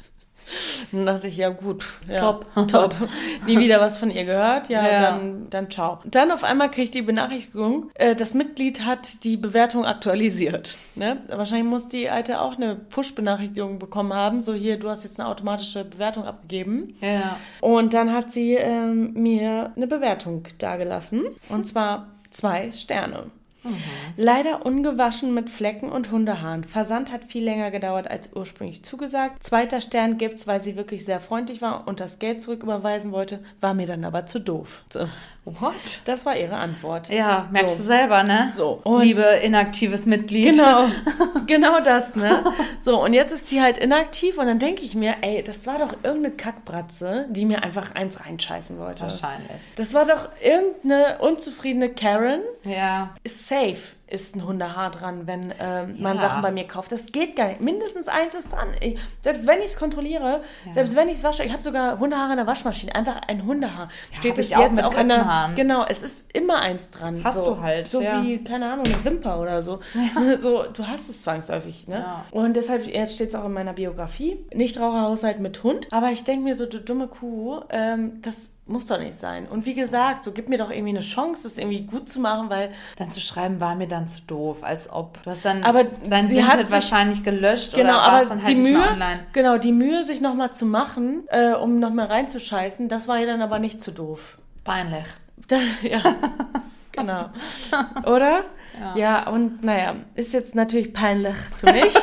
Dann dachte ich, ja gut. Ja, top. Nie wieder was von ihr gehört. Ja. Dann ciao. Dann auf einmal kriege ich die Benachrichtigung, das Mitglied hat die Bewertung aktualisiert. Ne? Wahrscheinlich muss die Alte auch eine Push-Benachrichtigung bekommen haben. So, hier, du hast jetzt eine automatische Bewertung abgegeben. Ja. Und dann hat sie mir eine Bewertung dagelassen. Und zwar 2 Sterne. Leider ungewaschen mit Flecken und Hundehaaren. Versand hat viel länger gedauert als ursprünglich zugesagt. 2. Stern gibt's, weil sie wirklich sehr freundlich war und das Geld zurücküberweisen wollte, war mir dann aber zu doof. So. What? Das war ihre Antwort. Ja, merkst du selber, ne? So. Und liebe inaktives Mitglied. Genau das, ne? So, und jetzt ist sie halt inaktiv und dann denke ich mir, ey, das war doch irgendeine Kackbratze, die mir einfach eins reinscheißen wollte. Wahrscheinlich. Das war doch irgendeine unzufriedene Karen. Ja. Safe ist ein Hundehaar dran, wenn man Sachen bei mir kauft. Das geht gar nicht. Mindestens 1 ist dran. Selbst wenn ich es kontrolliere, selbst wenn ich es wasche, ich habe sogar Hundehaare in der Waschmaschine, einfach ein Hundehaar. Ja, steht es ich auch jetzt mit auch in der... Genau, es ist immer 1 dran. Hast du halt. So wie, keine Ahnung, eine Wimper oder so. Ja. So, du hast es zwangsläufig, ne? Ja. Und deshalb, jetzt steht es auch in meiner Biografie, Nichtraucherhaushalt mit Hund. Aber ich denke mir so, du dumme Kuh, das muss doch nicht sein. Und wie gesagt, so gib mir doch irgendwie eine Chance, das irgendwie gut zu machen, weil... Dann zu schreiben, war mir dann zu doof, als ob... Du hast dann aber dein Vinted wahrscheinlich gelöscht oder warst dann halt die nicht Mühe, mehr online. Genau, die Mühe, sich nochmal zu machen, um nochmal reinzuscheißen, das war ja dann aber nicht zu doof. Peinlich. Ja, genau. Oder? Ja, und naja, ist jetzt natürlich peinlich für mich.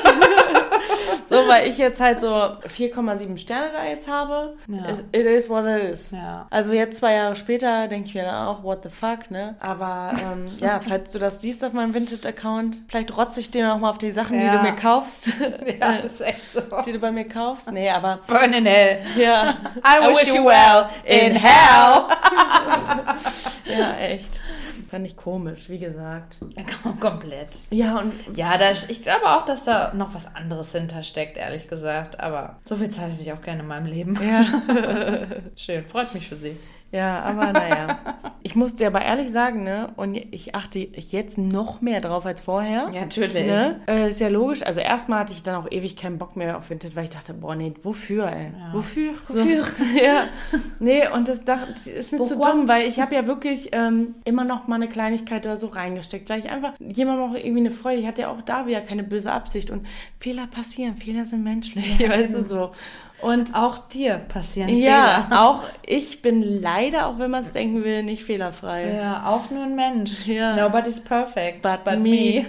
So, weil ich jetzt halt so 4,7 Sterne da jetzt habe. Ja. It is what it is. Ja. Also jetzt 2 Jahre später denke ich mir dann auch, what the fuck, ne? Aber ja, falls du das siehst auf meinem Vinted-Account, vielleicht rotze ich dir nochmal auf die Sachen, die du mir kaufst. Ja, ist echt so. Die du bei mir kaufst. Nee, aber... Burn in hell. Ja. I wish you well in hell. Ja, echt. Fand ich komisch, wie gesagt. Komplett. Ja, und Ja, ich glaube auch, dass da noch was anderes hintersteckt, ehrlich gesagt. Aber so viel Zeit hätte ich auch gerne in meinem Leben. ja. Schön, freut mich für Sie. Ja, aber naja. Ich muss dir aber ehrlich sagen, ne, und ich achte jetzt noch mehr drauf als vorher. Ja, natürlich. Ne? Ist ja logisch. Also erstmal hatte ich dann auch ewig keinen Bock mehr auf Vinted, weil ich dachte, boah, nee, wofür, ey? Ja. Wofür? Wofür? So. Ja. Nee, und das ist mir zu dumm, weil ich habe ja wirklich immer noch mal eine Kleinigkeit oder so reingesteckt, weil ich einfach jemandem auch irgendwie eine Freude, ich hatte ja auch da wieder keine böse Absicht und Fehler passieren, Fehler sind menschlich, Ja, weißt du, so. Und auch dir passieren ja, Fehler. auch ich bin leider, auch wenn man es denken will, nicht fehlerfrei. Ja, auch nur ein Mensch. Ja. Nobody's perfect, But me.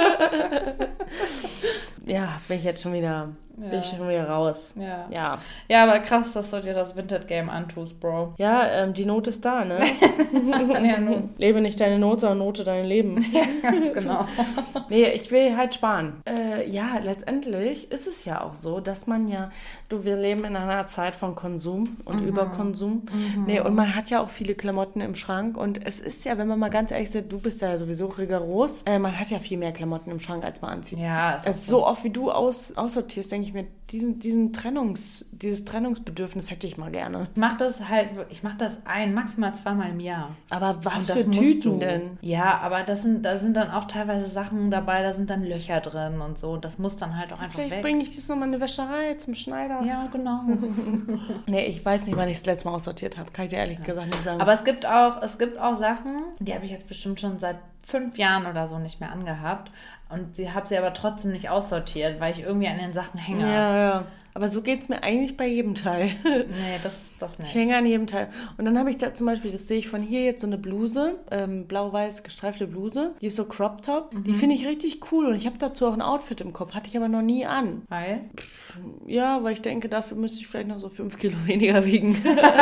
Ja, bin ich jetzt schon wieder, bin ich schon wieder raus. Ja. Ja, Ja, aber krass, dass du dir das Vinted-Game antust, Bro. ja die Not ist da, ne? Ja, nun. Lebe nicht deine Not, sondern Note dein Leben. Ganz genau. Nee, ich will halt sparen. Ja, letztendlich ist es ja auch so, dass man ja, wir leben in einer Zeit von Konsum und Überkonsum. Nee, und man hat ja auch viele Klamotten im Schrank und es ist ja, wenn man mal ganz ehrlich sagt, du bist ja sowieso rigoros, man hat ja viel mehr Klamotten im Schrank, als man anzieht. Ja, ist Also so oft wie du aussortierst, denke ich mir, dieses Trennungsbedürfnis hätte ich mal gerne. Ich mach das maximal 2-mal im Jahr. Aber was Und das für musst Tüten du. denn? Ja, aber da sind dann auch teilweise Sachen dabei, da sind dann Löcher drin und so. Und das muss dann halt auch einfach Vielleicht weg. bringe ich das nochmal in eine Wäscherei zum Schneider. Ja, genau. Nee, ich weiß nicht, wann ich das letzte Mal aussortiert habe. Kann ich dir ehrlich gesagt nicht sagen. Aber es gibt auch Sachen, die habe ich jetzt bestimmt schon seit 5 Jahren oder so nicht mehr angehabt. Und habe sie aber trotzdem nicht aussortiert, weil ich irgendwie an den Sachen hänge. ja. Aber so geht es mir eigentlich bei jedem Teil. Nee, das nicht. Ich hänge an jedem Teil. Und dann habe ich da zum Beispiel, das sehe ich von hier jetzt so eine Bluse, blau-weiß gestreifte Bluse, die ist so Crop Top. Die finde ich richtig cool und ich habe dazu auch ein Outfit im Kopf, hatte ich aber noch nie an. Weil? Ja, weil ich denke, dafür müsste ich vielleicht noch so 5 Kilo weniger wiegen.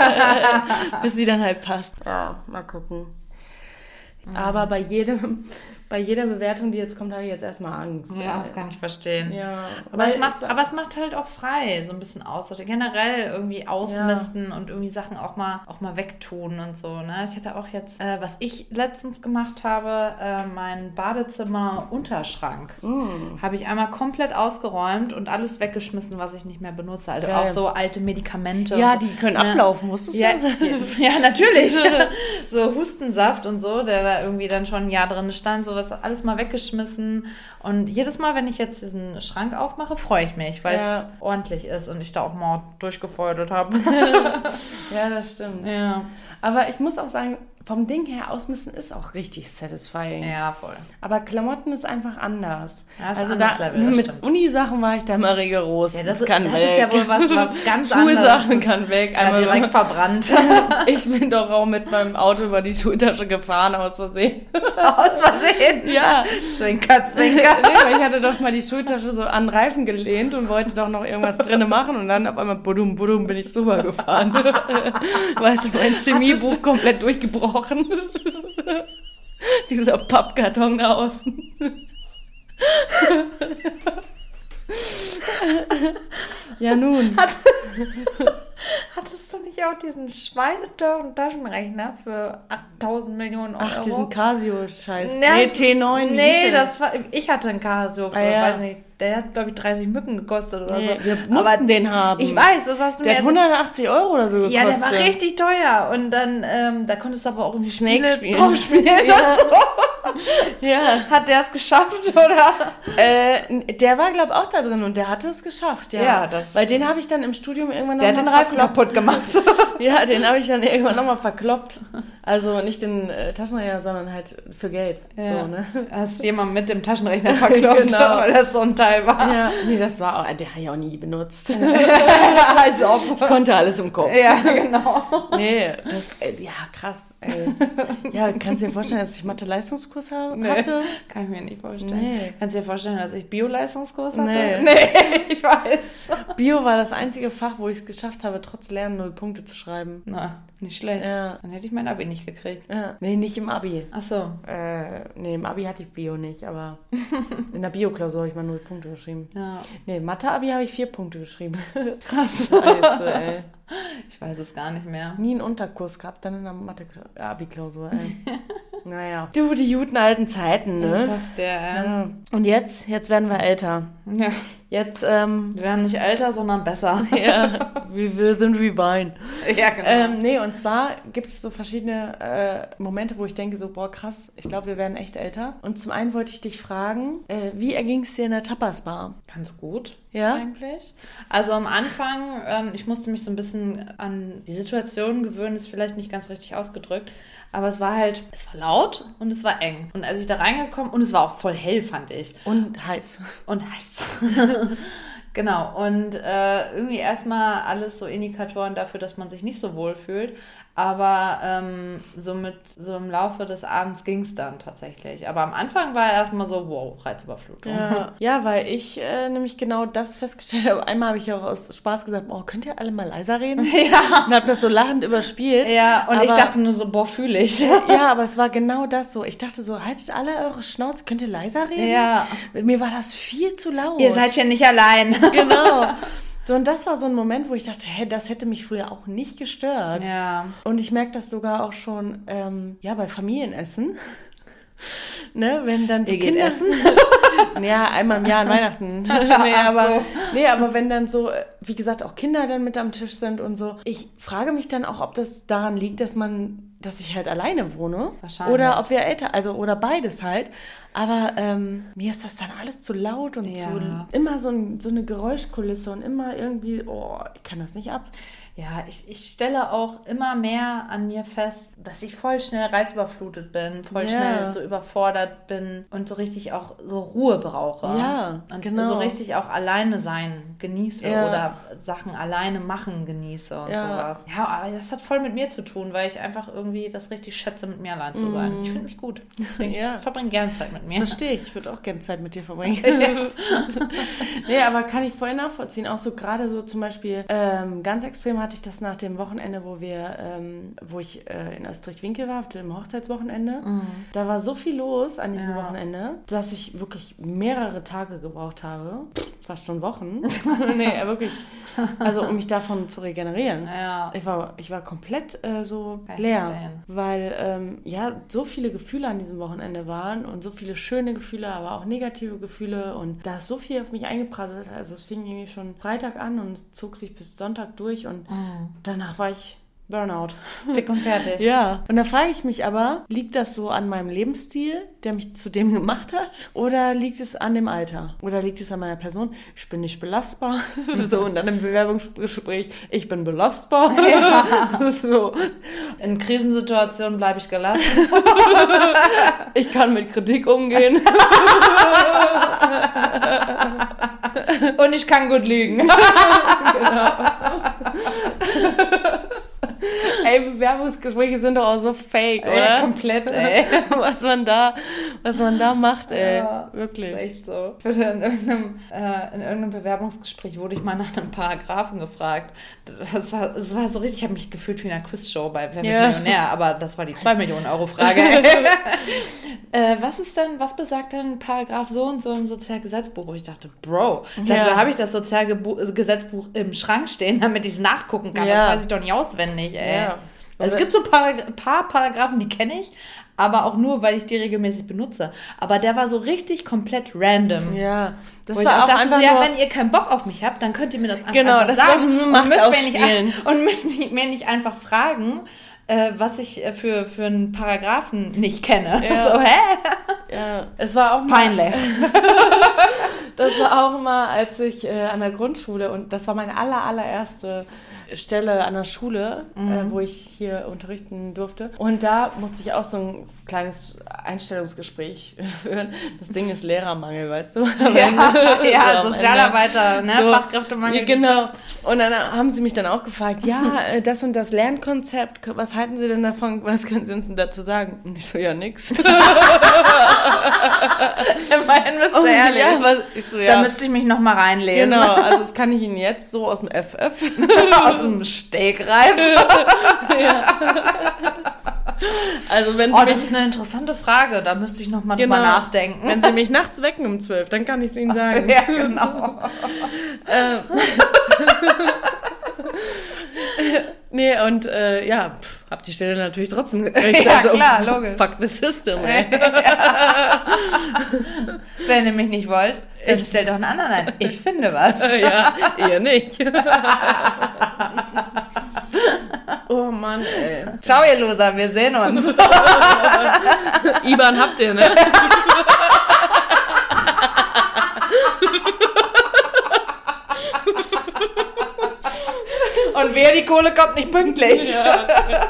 Bis sie dann halt passt. Ja, mal gucken. Aber bei jeder Bewertung, die jetzt kommt, habe ich jetzt erstmal Angst. Ja, das kann ich verstehen. Ja, Aber es macht halt auch frei, so ein bisschen aussortieren. Generell irgendwie ausmisten und irgendwie Sachen auch mal wegtun und so. Ne? Ich hatte auch jetzt, was ich letztens gemacht habe, mein Badezimmer-Unterschrank. Habe ich einmal komplett ausgeräumt und alles weggeschmissen, was ich nicht mehr benutze. Also auch so alte Medikamente. Ja, und so. die können ablaufen, wusstest du Ja, das? ja, natürlich. So Hustensaft und so, der da irgendwie dann schon ein Jahr drin stand, sowas alles mal weggeschmissen. Und jedes Mal, wenn ich jetzt diesen Schrank aufmache, freue ich mich, weil es ordentlich ist und ich da auch mal durchgefeudelt habe. Ja, das stimmt. Ja. Aber ich muss auch sagen, vom Ding her ausmisten ist auch richtig satisfying. Ja, voll. Aber Klamotten ist einfach anders. Ja, ist also anderes da Level, das mit stimmt. Unisachen war ich da immer rigoros. Ja, das kann ist weg. ja wohl was ganz Schulsachen anderes. kann weg. Ja, Einmal direkt verbrannt. Ich bin doch auch mit meinem Auto über die Schultasche gefahren, aus Versehen. Aus Versehen? Ja. Zwinker, zwinker. Nee, weil ich hatte doch mal die Schultasche so an den Reifen gelehnt und wollte doch noch irgendwas drinnen machen und dann auf einmal budum, budum bin ich drüber gefahren. Weißt du, mein Chemiebuch komplett durchgebrochen. Dieser Pappkarton da außen. Ja, nun. Hattest du nicht auch diesen schweineteuren Taschenrechner für 8.000 Millionen Euro? Ach, diesen Casio-Scheiß. Ja, Nee, T9. wie Nee, hieß der? ich hatte einen Casio für, weiß nicht, der hat, glaube ich, 30 Mücken gekostet oder Nee, so. wir mussten den haben. Ich weiß, das hast du Der mir hat 180 € oder so gekostet. Ja, der war richtig teuer. Und dann, da konntest du aber auch Snake Spiele spielen. drauf spielen Ja. und so. Ja. Hat der es geschafft, oder? Der war, glaube ich, auch da drin und der hatte es geschafft, ja. Ja, das- Weil den habe ich dann im Studium irgendwann Der hat noch den mal Reifen verkloppt. kaputt gemacht. Ja, den habe ich dann irgendwann nochmal verkloppt. Also nicht den Taschenrechner, sondern halt für Geld. Ja. So, ne? Hast jemand mit dem Taschenrechner verkloppt, Genau. weil das so ein Teil war. Ja, nee, das war auch, der habe ich auch nie benutzt. Als ob. Ich konnte alles im Kopf. Ja, genau. Nee, das, ja, krass, ey. Ja, kannst du dir vorstellen, dass ich Mathe-Leistungskurs hatte? Kann ich mir nicht vorstellen. Nee. Kannst du dir vorstellen, dass ich Bio-Leistungskurs hatte? Nee. Nee, ich weiß. Bio war das einzige Fach, wo ich es geschafft habe, trotz Lernen 0 Punkte zu schreiben. Na, nicht schlecht. Ja. Dann hätte ich mein Abi nicht gekriegt. Ja. Nee, nicht im Abi. Ach so. Nee, im Abi hatte ich Bio nicht, aber in der Bio-Klausur habe ich mal 0 Punkte geschrieben. Ja. Nee, Mathe-Abi habe ich 4 Punkte geschrieben. Krass. Scheiße, ey. Ich weiß es gar nicht mehr. Nie einen Unterkurs gehabt, dann in der Mathe-Abi-Klausur, ey. Naja. Du, die guten alten Zeiten, ne? Das sagst du ja. Und jetzt werden wir älter. Ja. Jetzt, wir werden nicht älter, sondern besser. Ja, wir sind wie Wein. Ja, genau. Nee, und zwar gibt es so verschiedene Momente, wo ich denke so, boah, krass, ich glaube, wir werden echt älter. Und zum einen wollte ich dich fragen, wie erging es dir in der Tapas-Bar? Ganz gut, ja? Eigentlich. Also am Anfang, ich musste mich so ein bisschen an die Situation gewöhnen, ist vielleicht nicht ganz richtig ausgedrückt, aber es war laut und es war eng. Und als ich da reingekommen, und es war auch voll hell, fand ich. Und heiß. Genau, und irgendwie erstmal alles so Indikatoren dafür, dass man sich nicht so wohl fühlt. Aber so im Laufe des Abends ging es dann tatsächlich. Aber am Anfang war erstmal so, wow, Reizüberflutung. Ja, weil ich nämlich genau das festgestellt habe. Einmal habe ich auch aus Spaß gesagt, oh, könnt ihr alle mal leiser reden? Ja. Und habe das so lachend überspielt. Ja, und ich dachte nur so, boah, fühle ich. Ja, aber es war genau das so. Ich dachte so, haltet alle eure Schnauze, könnt ihr leiser reden? Ja. Mir war das viel zu laut. Ihr seid ja nicht allein. Genau. So, und das war so ein Moment, wo ich dachte, das hätte mich früher auch nicht gestört. Ja. Und ich merke das sogar auch schon, bei Familienessen. Ne, wenn dann so Kinder essen? Ja, einmal im Jahr an Weihnachten. Aber wenn dann so, wie gesagt, auch Kinder dann mit am Tisch sind und so. Ich frage mich dann auch, ob das daran liegt, dass ich halt alleine wohne. Wahrscheinlich. Oder ob wir älter, oder beides halt. Aber mir ist das dann alles zu laut und immer so eine Geräuschkulisse und immer irgendwie, ich kann das nicht ab. Ja, ich stelle auch immer mehr an mir fest, dass ich voll schnell reizüberflutet bin, voll schnell so überfordert bin und so richtig auch so Ruhe brauche. Ja, und genau. so richtig auch alleine sein genieße oder Sachen alleine machen genieße und sowas. Ja, aber das hat voll mit mir zu tun, weil ich einfach irgendwie das richtig schätze, mit mir allein zu sein. Ich finde mich gut. Deswegen ich verbringe gerne Zeit mit mir. Verstehe ich würde auch gerne Zeit mit dir verbringen. Nee, aber kann ich voll nachvollziehen. Auch so gerade so zum Beispiel ganz extrem hatte ich das nach dem Wochenende, wo ich in Österreich-Winkel war, im Hochzeitswochenende. Da war so viel los an diesem Wochenende, dass ich wirklich mehrere Tage gebraucht habe, fast schon Wochen. Nee, wirklich. Also um mich davon zu regenerieren. Ja. Ich war komplett so leer, weil so viele Gefühle an diesem Wochenende waren und so viele schöne Gefühle, aber auch negative Gefühle und da ist so viel auf mich eingeprasselt. Also es fing irgendwie schon Freitag an und es zog sich bis Sonntag durch und danach war ich Burnout. Fick und fertig. Ja. Und da frage ich mich aber, liegt das so an meinem Lebensstil, der mich zu dem gemacht hat? Oder liegt es an dem Alter? Oder liegt es an meiner Person? Ich bin nicht belastbar. So, und dann im Bewerbungsgespräch, ich bin belastbar. Ja. So. In Krisensituationen bleibe ich gelassen. Ich kann mit Kritik umgehen. Und ich kann gut lügen. Genau. Ey, Bewerbungsgespräche sind doch auch so fake, oder? Ja, komplett, ey. Was man da macht, ey. Ja, wirklich. Das ist echt so. Ich wurde in irgendeinem Bewerbungsgespräch wurde ich mal nach einem Paragraphen gefragt. Es war so richtig, ich habe mich gefühlt wie in einer Quizshow bei Wer wird Millionär, aber das war die 2 Millionen Euro Frage. Was besagt denn Paragraph so und so im Sozialgesetzbuch? Und ich dachte, Bro, dafür habe ich das Sozialgesetzbuch im Schrank stehen, damit ich es nachgucken kann. Das weiß ich doch nicht auswendig, ey. Ja. Also es gibt so ein paar Paragraphen, die kenne ich, aber auch nur, weil ich die regelmäßig benutze. Aber der war so richtig komplett random. Ja, das wo war ich auch auch dachte, einfach wenn ihr keinen Bock auf mich habt, dann könnt ihr mir das einfach sagen. Und müsst mir nicht einfach fragen, was ich für einen Paragraphen nicht kenne. Ja. So, hä? Ja, es war auch mal... Peinlich. Das war auch mal, als ich an der Grundschule, und das war meine allererste Stelle an der Schule, wo ich hier unterrichten durfte. Und da musste ich auch so ein kleines Einstellungsgespräch führen. Das Ding ist Lehrermangel, weißt du? Ja, Sozialarbeiter, ne? So, Fachkräftemangel. Genau. Und dann haben sie mich dann auch gefragt, das und das Lernkonzept, was halten Sie denn davon, was können Sie uns denn dazu sagen? Und ich so, ja, nix. Immerhin bist du ehrlich. Da müsste ich mich noch mal reinlesen. Genau, also das kann ich Ihnen jetzt so aus dem FF. Aus dem Stegreif. Ja. Also wenn Sie das ist eine interessante Frage, da müsste ich noch mal drüber nachdenken. Wenn Sie mich nachts wecken um 12, dann kann ich es Ihnen sagen. Ja, genau. Nee, und hab die Stelle natürlich trotzdem gekriegt. Ja, klar, logisch. Fuck the system, ey. Wenn ihr mich nicht wollt, dann stellt doch einen anderen ein. Ich finde was. Ja, ihr nicht. Oh Mann, ey. Ciao, ihr Loser, wir sehen uns. IBAN habt ihr, ne? Und wer die Kohle kommt nicht pünktlich. Ja.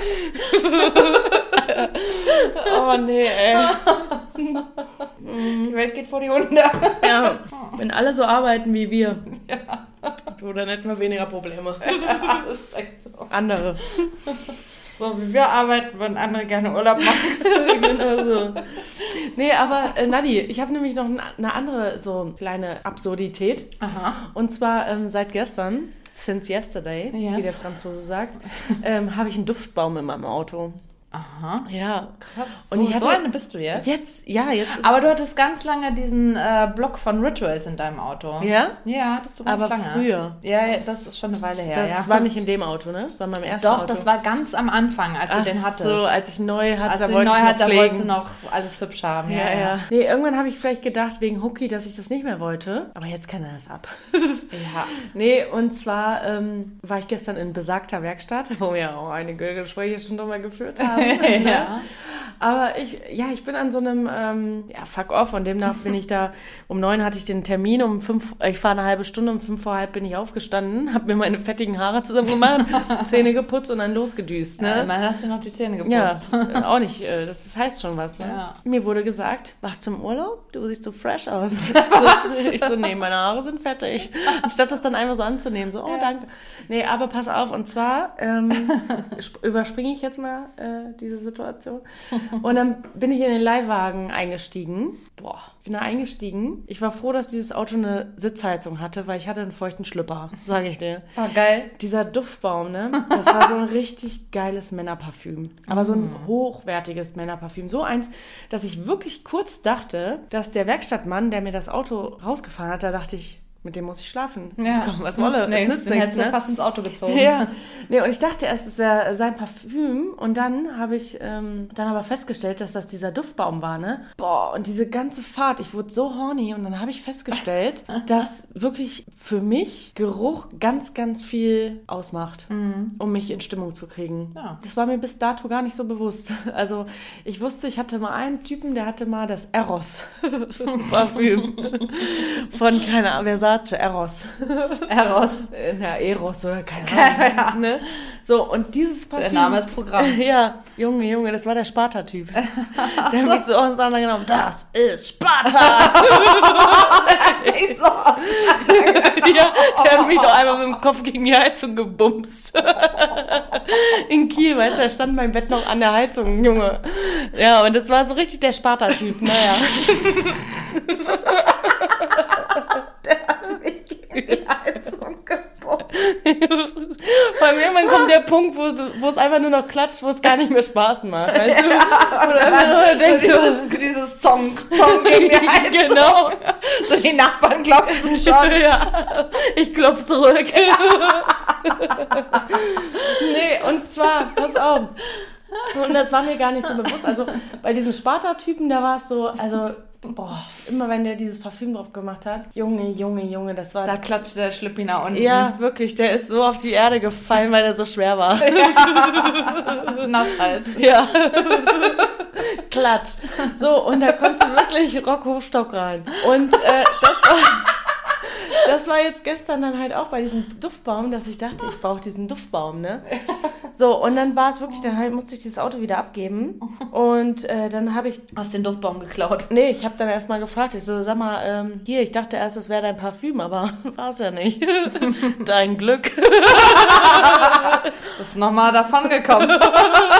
Oh nee, ey. Die Welt geht vor die Hunde. Ja, wenn alle so arbeiten wie wir, du, dann hätten wir weniger Probleme. Das ist echt so. Andere. So wie wir arbeiten, würden andere gerne Urlaub machen. Genau so. Nee, aber Nadi, ich habe nämlich noch eine andere so kleine Absurdität. Aha. Und zwar seit gestern, since yesterday, Yes. wie der Franzose sagt, habe ich einen Duftbaum in meinem Auto. Aha. Ja. Krass. Und So, ich hatte, so eine bist du jetzt? jetzt ist Aber es, du hattest ganz lange diesen Block von Rituals in deinem Auto. Ja? Ja, hattest du ganz aber lange. früher. Ja, das ist schon eine Weile her. Das ja. war nicht in dem Auto, ne? Das war mein erstes Doch, Auto. das war ganz am Anfang, als du den hattest. So, als ich neu hatte, Als da du wollte neu ich noch hattest, da pflegen. wolltest du noch alles hübsch haben. Ja. Nee, irgendwann habe ich vielleicht gedacht, wegen Hookie, dass ich das nicht mehr wollte. Aber jetzt kann er das ab. Ja. Nee, und zwar war ich gestern in besagter Werkstatt, wo wir auch einige Gespräche schon drüber geführt haben. Ja. Aber ich bin an so einem Fuck-off und demnach bin ich da, um 9 hatte ich den Termin, ich fahre eine halbe Stunde, um 5 vor halb bin ich aufgestanden, habe mir meine fettigen Haare zusammen gemacht, Zähne geputzt und dann losgedüst. Ne? Ja, immerhin hast du noch die Zähne geputzt. Ja, auch nicht, das heißt schon was. Ne? Ja. Mir wurde gesagt, warst du im Urlaub? Du siehst so fresh aus. Ich so, nee, meine Haare sind fettig. Anstatt das dann einfach so anzunehmen, so, oh, danke. Nee, aber pass auf, und zwar überspringe ich jetzt mal diese Situation. Und dann bin ich in den Leihwagen eingestiegen. Ich bin da eingestiegen. Ich war froh, dass dieses Auto eine Sitzheizung hatte, weil ich hatte einen feuchten Schlüpper, sage ich dir. Oh, geil. Dieser Duftbaum, ne? Das war so ein richtig geiles Männerparfüm. Aber so ein hochwertiges Männerparfüm. So eins, dass ich wirklich kurz dachte, dass der Werkstattmann, der mir das Auto rausgefahren hat, da dachte ich, mit dem muss ich schlafen. Ja, Komm, was wolle, es nützt Den nichts, hättest du ne? fast ins Auto gezogen. Ja, nee, und ich dachte erst, es wäre sein Parfüm und dann habe ich dann aber festgestellt, dass das dieser Duftbaum war, ne? Und diese ganze Fahrt, ich wurde so horny und dann habe ich festgestellt, dass wirklich für mich Geruch ganz, ganz viel ausmacht, um mich in Stimmung zu kriegen. Ja. Das war mir bis dato gar nicht so bewusst. Also ich wusste, ich hatte mal einen Typen, der hatte mal das Eros Parfüm von, keine Ahnung, Versace, Eros. Na, Eros oder keine Ahnung. Ja. Ne? So, und dieses Parfüm... Der Name ist Programm. Ja, Junge, das war der Sparta-Typ. Der hat mich so auseinandergenommen. Das ist Sparta! Ich so. Ja, der hat mich doch einmal mit dem Kopf gegen die Heizung gebumst. In Kiel, weißt du, da stand mein Bett noch an der Heizung, Junge. Ja, und das war so richtig der Sparta-Typ, naja. Der hat mich gegen die Heizung gebumst. Vor allem irgendwann kommt der Punkt, wo es einfach nur noch klatscht, wo es gar nicht mehr Spaß macht, weißt du? Ja, Oder einfach nur denkst dieses Song gegen die Heizung. Genau. So die Nachbarn klopfen schon. Ja, ich klopf zurück. Nee, und zwar, pass auf. Und das war mir gar nicht so bewusst. Also bei diesem Sparta-Typen, da war es so, also, immer wenn der dieses Parfüm drauf gemacht hat, Junge, das war... Da klatschte der Schlüppi nach unten. Ja, wirklich, der ist so auf die Erde gefallen, weil der so schwer war. Ja. Nass halt. Ja. Klatsch. So, und da konntest du wirklich Rock Hochstock rein. Und das war jetzt gestern dann halt auch bei diesem Duftbaum, dass ich dachte, ich brauche diesen Duftbaum, ne? So, und dann war es wirklich, dann halt musste ich dieses Auto wieder abgeben. Und dann habe ich... Hast den Duftbaum geklaut? Nee, ich habe dann erstmal gefragt, ich so, sag mal, hier, ich dachte erst, das wäre dein Parfüm, aber war es ja nicht. Dein Glück. Bist nochmal davon gekommen.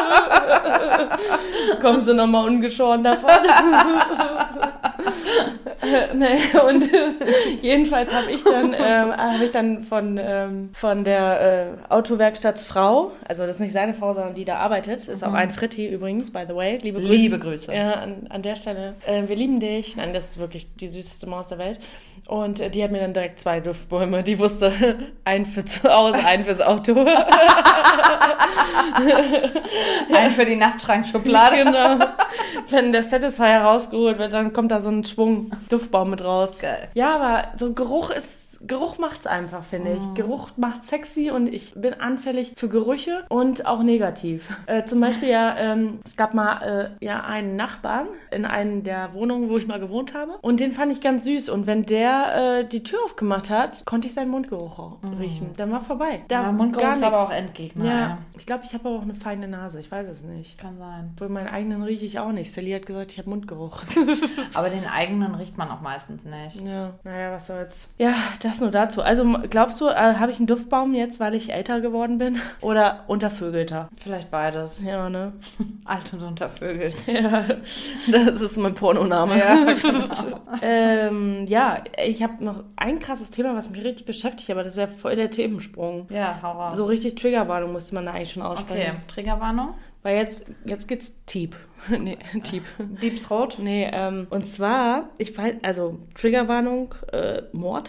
Kommst du nochmal ungeschoren davon? Nee, und jedenfalls habe ich dann von der Autowerkstattsfrau, also das ist nicht seine Frau, sondern die da arbeitet, ist auch ein Fritti übrigens, by the way. Liebe Grüße. Ja, an der Stelle. Wir lieben dich. Nein, das ist wirklich die süßeste Maus der Welt. Und die hat mir dann direkt 2 Duftbäume. Die wusste, einen für zu Hause, einen fürs Auto. Einen für die Nachtschrankschublade. Genau. Wenn der Satisfier rausgeholt wird, dann kommt da so ein Schwung Duftbaum mit raus. Geil. Ja, aber so Geruch macht's einfach, finde ich. Geruch macht sexy und ich bin anfällig für Gerüche und auch negativ. Zum Beispiel es gab mal einen Nachbarn in einer der Wohnungen, wo ich mal gewohnt habe und den fand ich ganz süß und wenn der die Tür aufgemacht hat, konnte ich seinen Mundgeruch riechen. Dann war vorbei. Mundgeruch ist aber auch Endgegner. Ja, ich glaube, ich habe aber auch eine feine Nase. Ich weiß es nicht. Kann sein. Obwohl meinen eigenen rieche ich auch nicht. Sally hat gesagt, ich habe Mundgeruch. Aber den eigenen riecht man auch meistens nicht. Ja, naja, was soll's. Ja, das nur dazu. Also glaubst du, habe ich einen Duftbaum jetzt, weil ich älter geworden bin? Oder untervögelter? Vielleicht beides. Ja, ne? Alt und untervögelt. Ja, das ist mein Pornoname. Ja, genau. Ja, ich habe noch ein krasses Thema, was mich richtig beschäftigt, aber das wäre voll der Themensprung. Ja, hau raus. So richtig Triggerwarnung musste man da eigentlich schon aussprechen. Okay, Triggerwarnung? Weil jetzt geht's Tiep. Nee, Tiep. Diebs Rot? Nee, und zwar, ich weiß, also Triggerwarnung, Mord.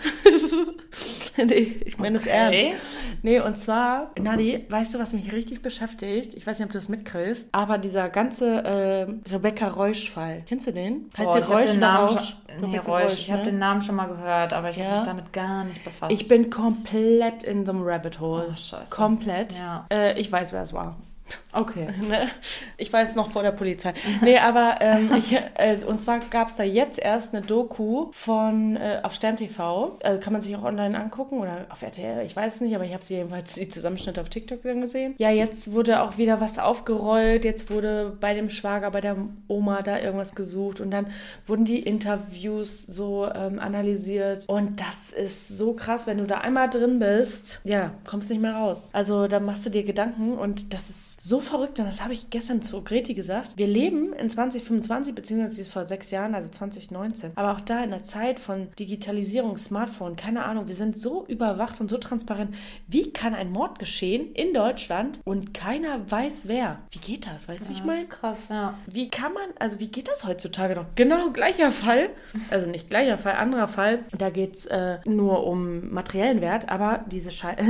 Nee, ich meine das ernst. Nee, und zwar, Nadi, weißt du, was mich richtig beschäftigt? Ich weiß nicht, ob du das mitkriegst, aber dieser ganze Rebecca Reusch-Fall. Kennst du den? Heißt der Reusch oder Rausch? Nee, Reusch. Ich habe ne? den Namen schon mal gehört, aber ich habe mich damit gar nicht befasst. Ich bin komplett in the rabbit hole. Oh, scheiße. Komplett. Ja. Ich weiß, wer es war. Okay. Ne? Ich weiß noch vor der Polizei. Nee, aber und zwar gab es da jetzt erst eine Doku von auf Stern TV. Kann man sich auch online angucken oder auf RTL, ich weiß nicht, aber ich habe sie jedenfalls die Zusammenschnitte auf TikTok dann gesehen. Ja, jetzt wurde auch wieder was aufgerollt. Jetzt wurde bei dem Schwager, bei der Oma da irgendwas gesucht und dann wurden die Interviews so analysiert. Und das ist so krass, wenn du da einmal drin bist, ja, kommst nicht mehr raus. Also da machst du dir Gedanken und das ist so verrückt und das habe ich gestern zu Greti gesagt. Wir leben in 2025, beziehungsweise vor 6 Jahren, also 2019. Aber auch da in der Zeit von Digitalisierung, Smartphone, keine Ahnung, wir sind so überwacht und so transparent. Wie kann ein Mord geschehen in Deutschland und keiner weiß wer? Wie geht das? Weißt du, wie ich meine? Das ist krass, ja. Wie geht das heutzutage noch? Genau, gleicher Fall. Also nicht gleicher Fall, anderer Fall. Da geht es nur um materiellen Wert, aber die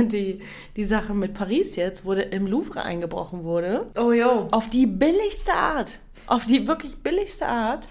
Sache mit Paris jetzt wurde im Louvre eingebrochen wurde. Oh jo. Auf die billigste Art. Auf die wirklich billigste Art,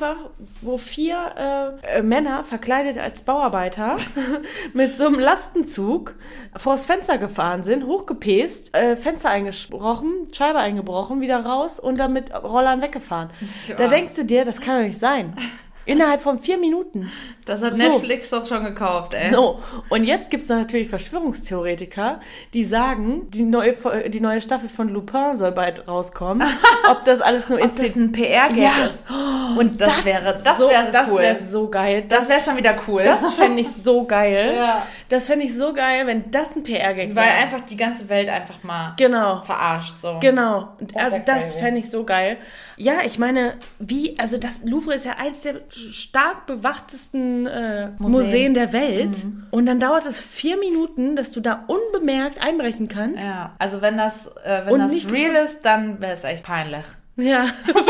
wo 4 Männer verkleidet als Bauarbeiter mit so einem Lastenzug vors Fenster gefahren sind, hochgepäst, Fenster eingebrochen, Scheibe eingebrochen, wieder raus und dann mit Rollern weggefahren. Ja. Da denkst du dir, das kann doch nicht sein. Innerhalb von 4 Minuten. Das hat Netflix doch schon gekauft, ey. So, und jetzt gibt es natürlich Verschwörungstheoretiker, die sagen, die neue Staffel von Lupin soll bald rauskommen. Ob das alles nur ob das ein PR-Gag ist. Und das wäre cool. Das wäre so geil. Das wäre schon wieder cool. Das fände ich so geil. Ja. Das fände ich so geil, wenn das ein PR-Gag wäre. Weil einfach die ganze Welt einfach mal verarscht. So. Genau. Das fände ich so geil. Ja, ich meine, das Louvre ist ja eins der stark bewachtesten Museen der Welt. Mhm. Und dann dauert es 4 Minuten, dass du da unbemerkt einbrechen kannst. Ja, also wenn das real ist, dann wäre es echt peinlich. Ja.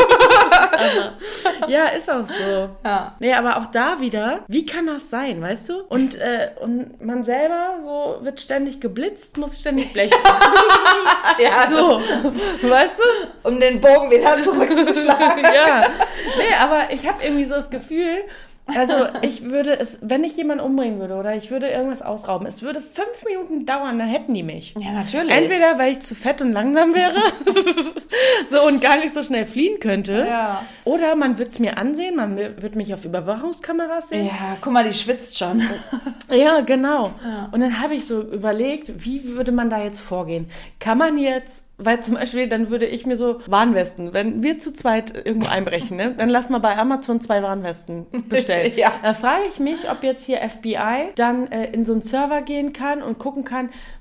Ja, ist auch so. Ja. Nee, aber auch da wieder, wie kann das sein, weißt du? Und man selber so wird ständig geblitzt, muss ständig blechen. Ja, so. Weißt du? Um den Bogen wieder zurückzuschlagen. Ja. Nee, aber ich habe irgendwie so das Gefühl, also ich würde wenn ich jemanden umbringen würde oder ich würde irgendwas ausrauben, es würde 5 Minuten dauern, dann hätten die mich. Ja, natürlich. Entweder, weil ich zu fett und langsam wäre so und gar nicht so schnell fliehen könnte. Ja. Oder man würde es mir ansehen, man wird mich auf Überwachungskameras sehen. Ja, guck mal, die schwitzt schon. Ja, genau. Ja. Und dann habe ich so überlegt, wie würde man da jetzt vorgehen? Kann man jetzt, weil zum Beispiel, dann würde ich mir so Warnwesten, wenn wir zu zweit irgendwo einbrechen, ne, dann lass mal bei Amazon 2 Warnwesten bestellen. Ja. Da frage ich mich, ob jetzt hier FBI dann in so einen Server gehen kann und gucken kann,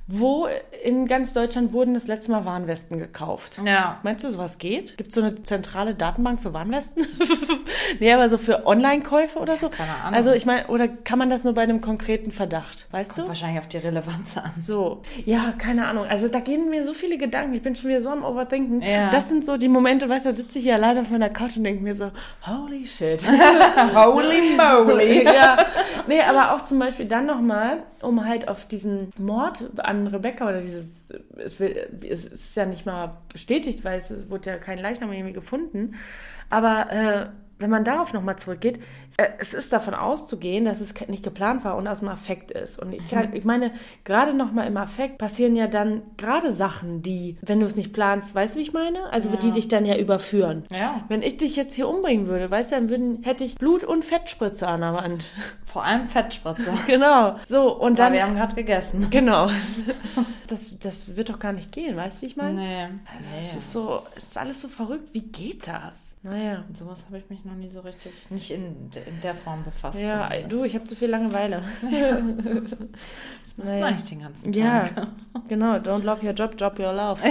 wo in ganz Deutschland wurden das letzte Mal Warnwesten gekauft. Ja. Meinst du, sowas geht? Gibt es so eine zentrale Datenbank für Warnwesten? Nee, aber so für Online-Käufe oder so? Keine Ahnung. Also ich meine, oder kann man das nur bei einem konkreten Verdacht? Weißt du? Wahrscheinlich auf die Relevanz an. So, ja, keine Ahnung. Also da gehen mir so viele Gedanken. Ich bin schon wieder so am Overthinken. Ja. Das sind so die Momente, weißt du, da sitze ich hier alleine auf meiner Couch und denke mir so, holy shit. Holy moly. Ja, nee, aber auch zum Beispiel dann nochmal, um halt auf diesen Mord an Rebecca oder dieses, es ist ja nicht mal bestätigt, weil es wurde ja kein Leichnam irgendwie gefunden, aber wenn man darauf nochmal zurückgeht, es ist davon auszugehen, dass es nicht geplant war und aus dem Affekt ist. Und ich meine, gerade nochmal im Affekt passieren ja dann gerade Sachen, die, wenn du es nicht planst, weißt du, wie ich meine? Also die dich dann ja überführen. Ja. Wenn ich dich jetzt hier umbringen würde, weißt du, dann hätte ich Blut- und Fettspritze an der Wand. Vor allem Fettspritze. Genau. So, und dann... Aber wir haben gerade gegessen. Genau. Das wird doch gar nicht gehen, weißt du, wie ich meine? Nee. Also es ist alles so verrückt. Wie geht das? Naja. Mit sowas habe ich mich noch nie so richtig, nicht in der Form befasst. Ja, zumindest. du, ich habe zu viel Langeweile. Das machst du eigentlich den ganzen Tag. Ja, genau. Don't love your job, job your love.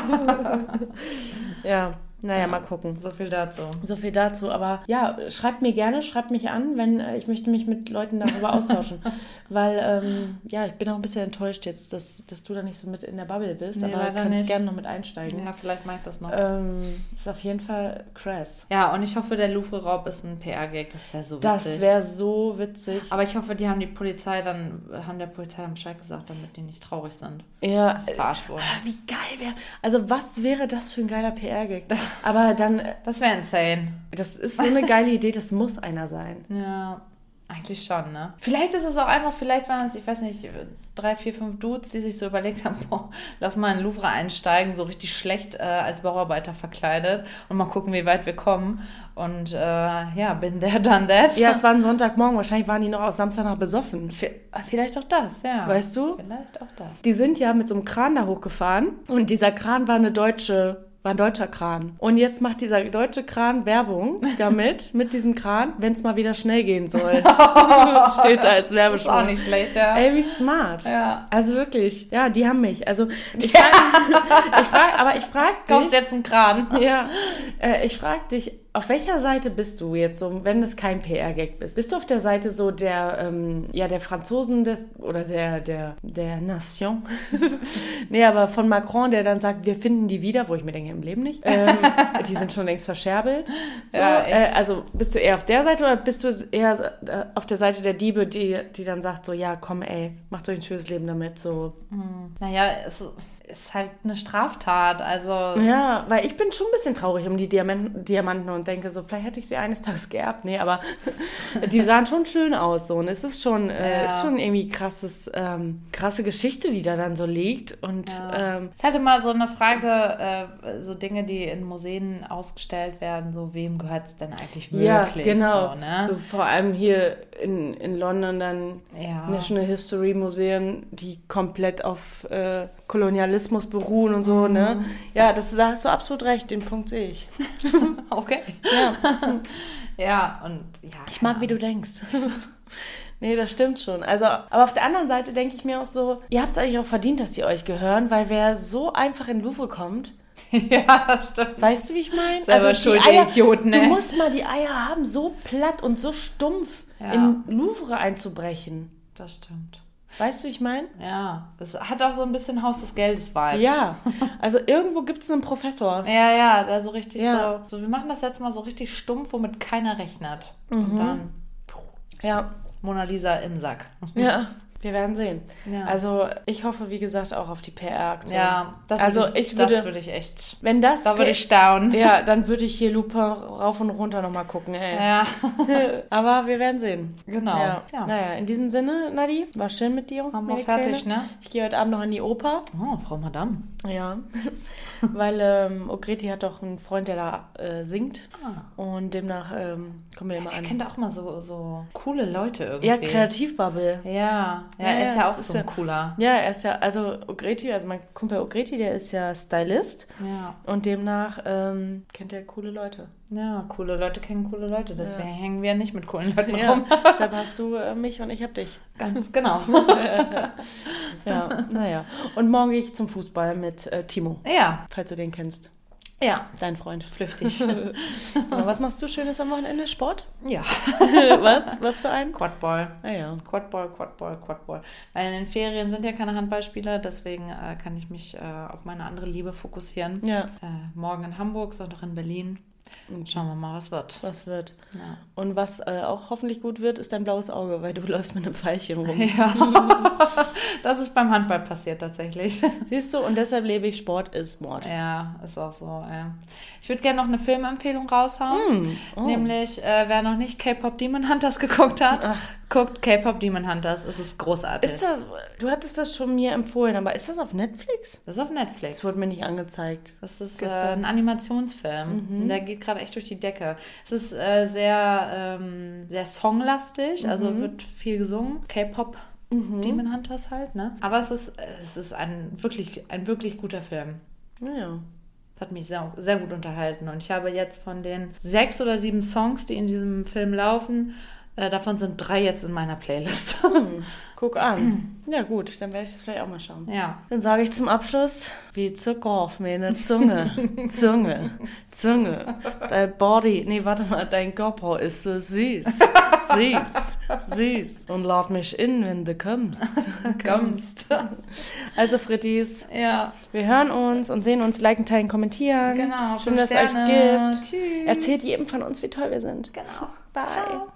Ja. Naja, mal gucken. So viel dazu. So viel dazu. Aber ja, schreibt mir gerne, schreibt mich an, wenn ich möchte mich mit Leuten darüber austauschen. Weil, ja, ich bin auch ein bisschen enttäuscht jetzt, dass du da nicht so mit in der Bubble bist. Nee, aber du kannst gerne noch mit einsteigen. Ja, vielleicht mache ich das noch. Ist auf jeden Fall krass. Ja, und ich hoffe, der Louvre-Raub ist ein PR-Gag. Das wäre so witzig. Das wäre so witzig. Aber ich hoffe, die haben der Polizei dann Bescheid gesagt, damit die nicht traurig sind. Ja. Dass sie verarscht wurden. Wie geil wäre. Also, was wäre das für ein geiler PR-Gag? Aber dann... Das wäre insane. Das ist so eine geile Idee, das muss einer sein. Ja, eigentlich schon, ne? Vielleicht ist es auch einfach, vielleicht waren es, ich weiß nicht, 3, 4, 5 Dudes, die sich so überlegt haben, boah, lass mal in den Louvre einsteigen, so richtig schlecht als Bauarbeiter verkleidet und mal gucken, wie weit wir kommen. Und ja, been there, done that. Ja, es war ein Sonntagmorgen, wahrscheinlich waren die noch aus Samstag noch besoffen. Vielleicht auch das, ja. Weißt du? Vielleicht auch das. Die sind ja mit so einem Kran da hochgefahren und dieser Kran war ein deutscher Kran. Und jetzt macht dieser deutsche Kran Werbung damit, mit diesem Kran, wenn es mal wieder schnell gehen soll. Steht da als Werbespruch. Ist auch nicht schlecht, ja. Ey, wie smart. Ja. Also wirklich, ja, die haben mich. Also ich frage dich. Kaufst jetzt einen Kran. Ja, ich frage dich, auf welcher Seite bist du jetzt so, wenn es kein PR-Gag bist? Bist du auf der Seite so der Franzosen oder der Nation? Nee, aber von Macron, der dann sagt, wir finden die wieder, wo ich mir denke, im Leben nicht. Die sind schon längst verscherbelt. So, Ja, echt. also bist du eher auf der Seite oder bist du eher auf der Seite der Diebe, die dann sagt so, ja, komm, ey, macht euch ein schönes Leben damit, so. Naja, es ist halt eine Straftat, also... Ja, weil ich bin schon ein bisschen traurig um die Diamanten und denke so, vielleicht hätte ich sie eines Tages geerbt. Nee, aber die sahen schon schön aus so und es ist schon irgendwie krasse Geschichte, die da dann so liegt und Es ist halt immer so eine Frage, so Dinge, die in Museen ausgestellt werden, so wem gehört es denn eigentlich wirklich? ja, genau. So, ne? So vor allem hier in London dann National History Museen, die komplett auf Kolonialismus beruhen und so, ne? Ja, da hast du absolut recht, den Punkt sehe ich. Okay. Ja. Ja, und ja. Ich mag, wie du denkst. Nee, das stimmt schon. Also, aber auf der anderen Seite denke ich mir auch so, ihr habt es eigentlich auch verdient, dass die euch gehören, weil wer so einfach in den Louvre kommt, ja, das stimmt. weißt du, wie ich meine? Selber die schuld, Eier, Idioten, du ey. musst mal die Eier haben, so platt und so stumpf in Louvre einzubrechen. Das stimmt. Weißt du, wie ich meine? Ja, es hat auch so ein bisschen Haus des Geldes-Vibes. Ja, also irgendwo gibt es einen Professor. Ja, da so richtig Ja. so, wir machen das jetzt mal so richtig stumpf, womit keiner rechnet. Und dann Ja, Mona Lisa im Sack. ja. Wir werden sehen. Ja. Also ich hoffe, wie gesagt, auch auf die PR-Aktion. Ja, das würde ich echt, wenn das, da würde ich staunen. ja, dann würde ich hier Lupin rauf und runter nochmal gucken, ey. Ja, Aber wir werden sehen. genau. Ja. Ja. Naja, in diesem Sinne, Nadi, war schön mit dir. Haben wir meine fertig, Kleine. ne? Ich gehe heute Abend noch in die Oper. Oh, Frau Madame. Ja, weil Ogreti hat doch einen Freund, der da singt. Und demnach kommen wir immer Er an. kennt auch mal so coole Leute irgendwie. Ja, Kreativbubble. Ja. er ist ja auch das so ein cooler. Ja, er ist ja, also Ogretti, also mein Kumpel Ogretti, der ist ja Stylist. Ja. Und demnach kennt er coole Leute. Ja, coole Leute kennen coole Leute. Deswegen hängen wir nicht mit coolen Leuten rum. Deshalb hast du mich und ich hab dich. Ganz genau. Ja, naja. Und morgen gehe ich zum Fußball mit Timo. Ja. Falls du den kennst. Ja. Dein Freund. Flüchtig. Was machst du Schönes am Wochenende? Sport? Ja. Was für ein? Quadball. Ah ja. Quadball. Weil in den Ferien sind ja keine Handballspieler, deswegen kann ich mich auf meine andere Liebe fokussieren. Ja. Morgen in Hamburg, Sonntag in Berlin. Schauen wir mal, was wird. Ja. Und was auch hoffentlich gut wird, ist dein blaues Auge, weil du läufst mit einem Pfeilchen rum. Ja, das ist beim Handball passiert tatsächlich. Siehst du, und deshalb lebe ich, Sport ist Mord. Ja, ist auch so, ja. Ich würde gerne noch eine Filmempfehlung raushauen. Nämlich, wer noch nicht K-Pop Demon Hunters geguckt hat, guckt K-Pop Demon Hunters. Es ist großartig. Du hattest das schon mir empfohlen, aber ist das auf Netflix? Das ist auf Netflix. Das wurde mir nicht angezeigt. Das ist ein Animationsfilm. Der geht gerade echt durch die Decke. Es ist sehr songlastig, also wird viel gesungen. K-Pop Demon Hunters halt, ne? Aber es ist ein wirklich guter Film. Ja. Das hat mich sehr, sehr gut unterhalten. Und ich habe jetzt von den 6 oder 7 Songs, die in diesem Film laufen, davon sind 3 jetzt in meiner Playlist. Guck an. Ja gut, dann werde ich das vielleicht auch mal schauen. Ja. Dann sage ich zum Abschluss, wie Zucker auf meine Zunge. Zunge. Dein Body, nee, warte mal, dein Körper ist so süß. Süß. Und lad mich in, wenn du kommst. Also Frittis, Ja. wir hören uns und sehen uns, liken, teilen, kommentieren. Genau. Schön, dass es euch gibt. Tschüss. Erzählt jedem von uns, wie toll wir sind. Genau. Bye. Ciao.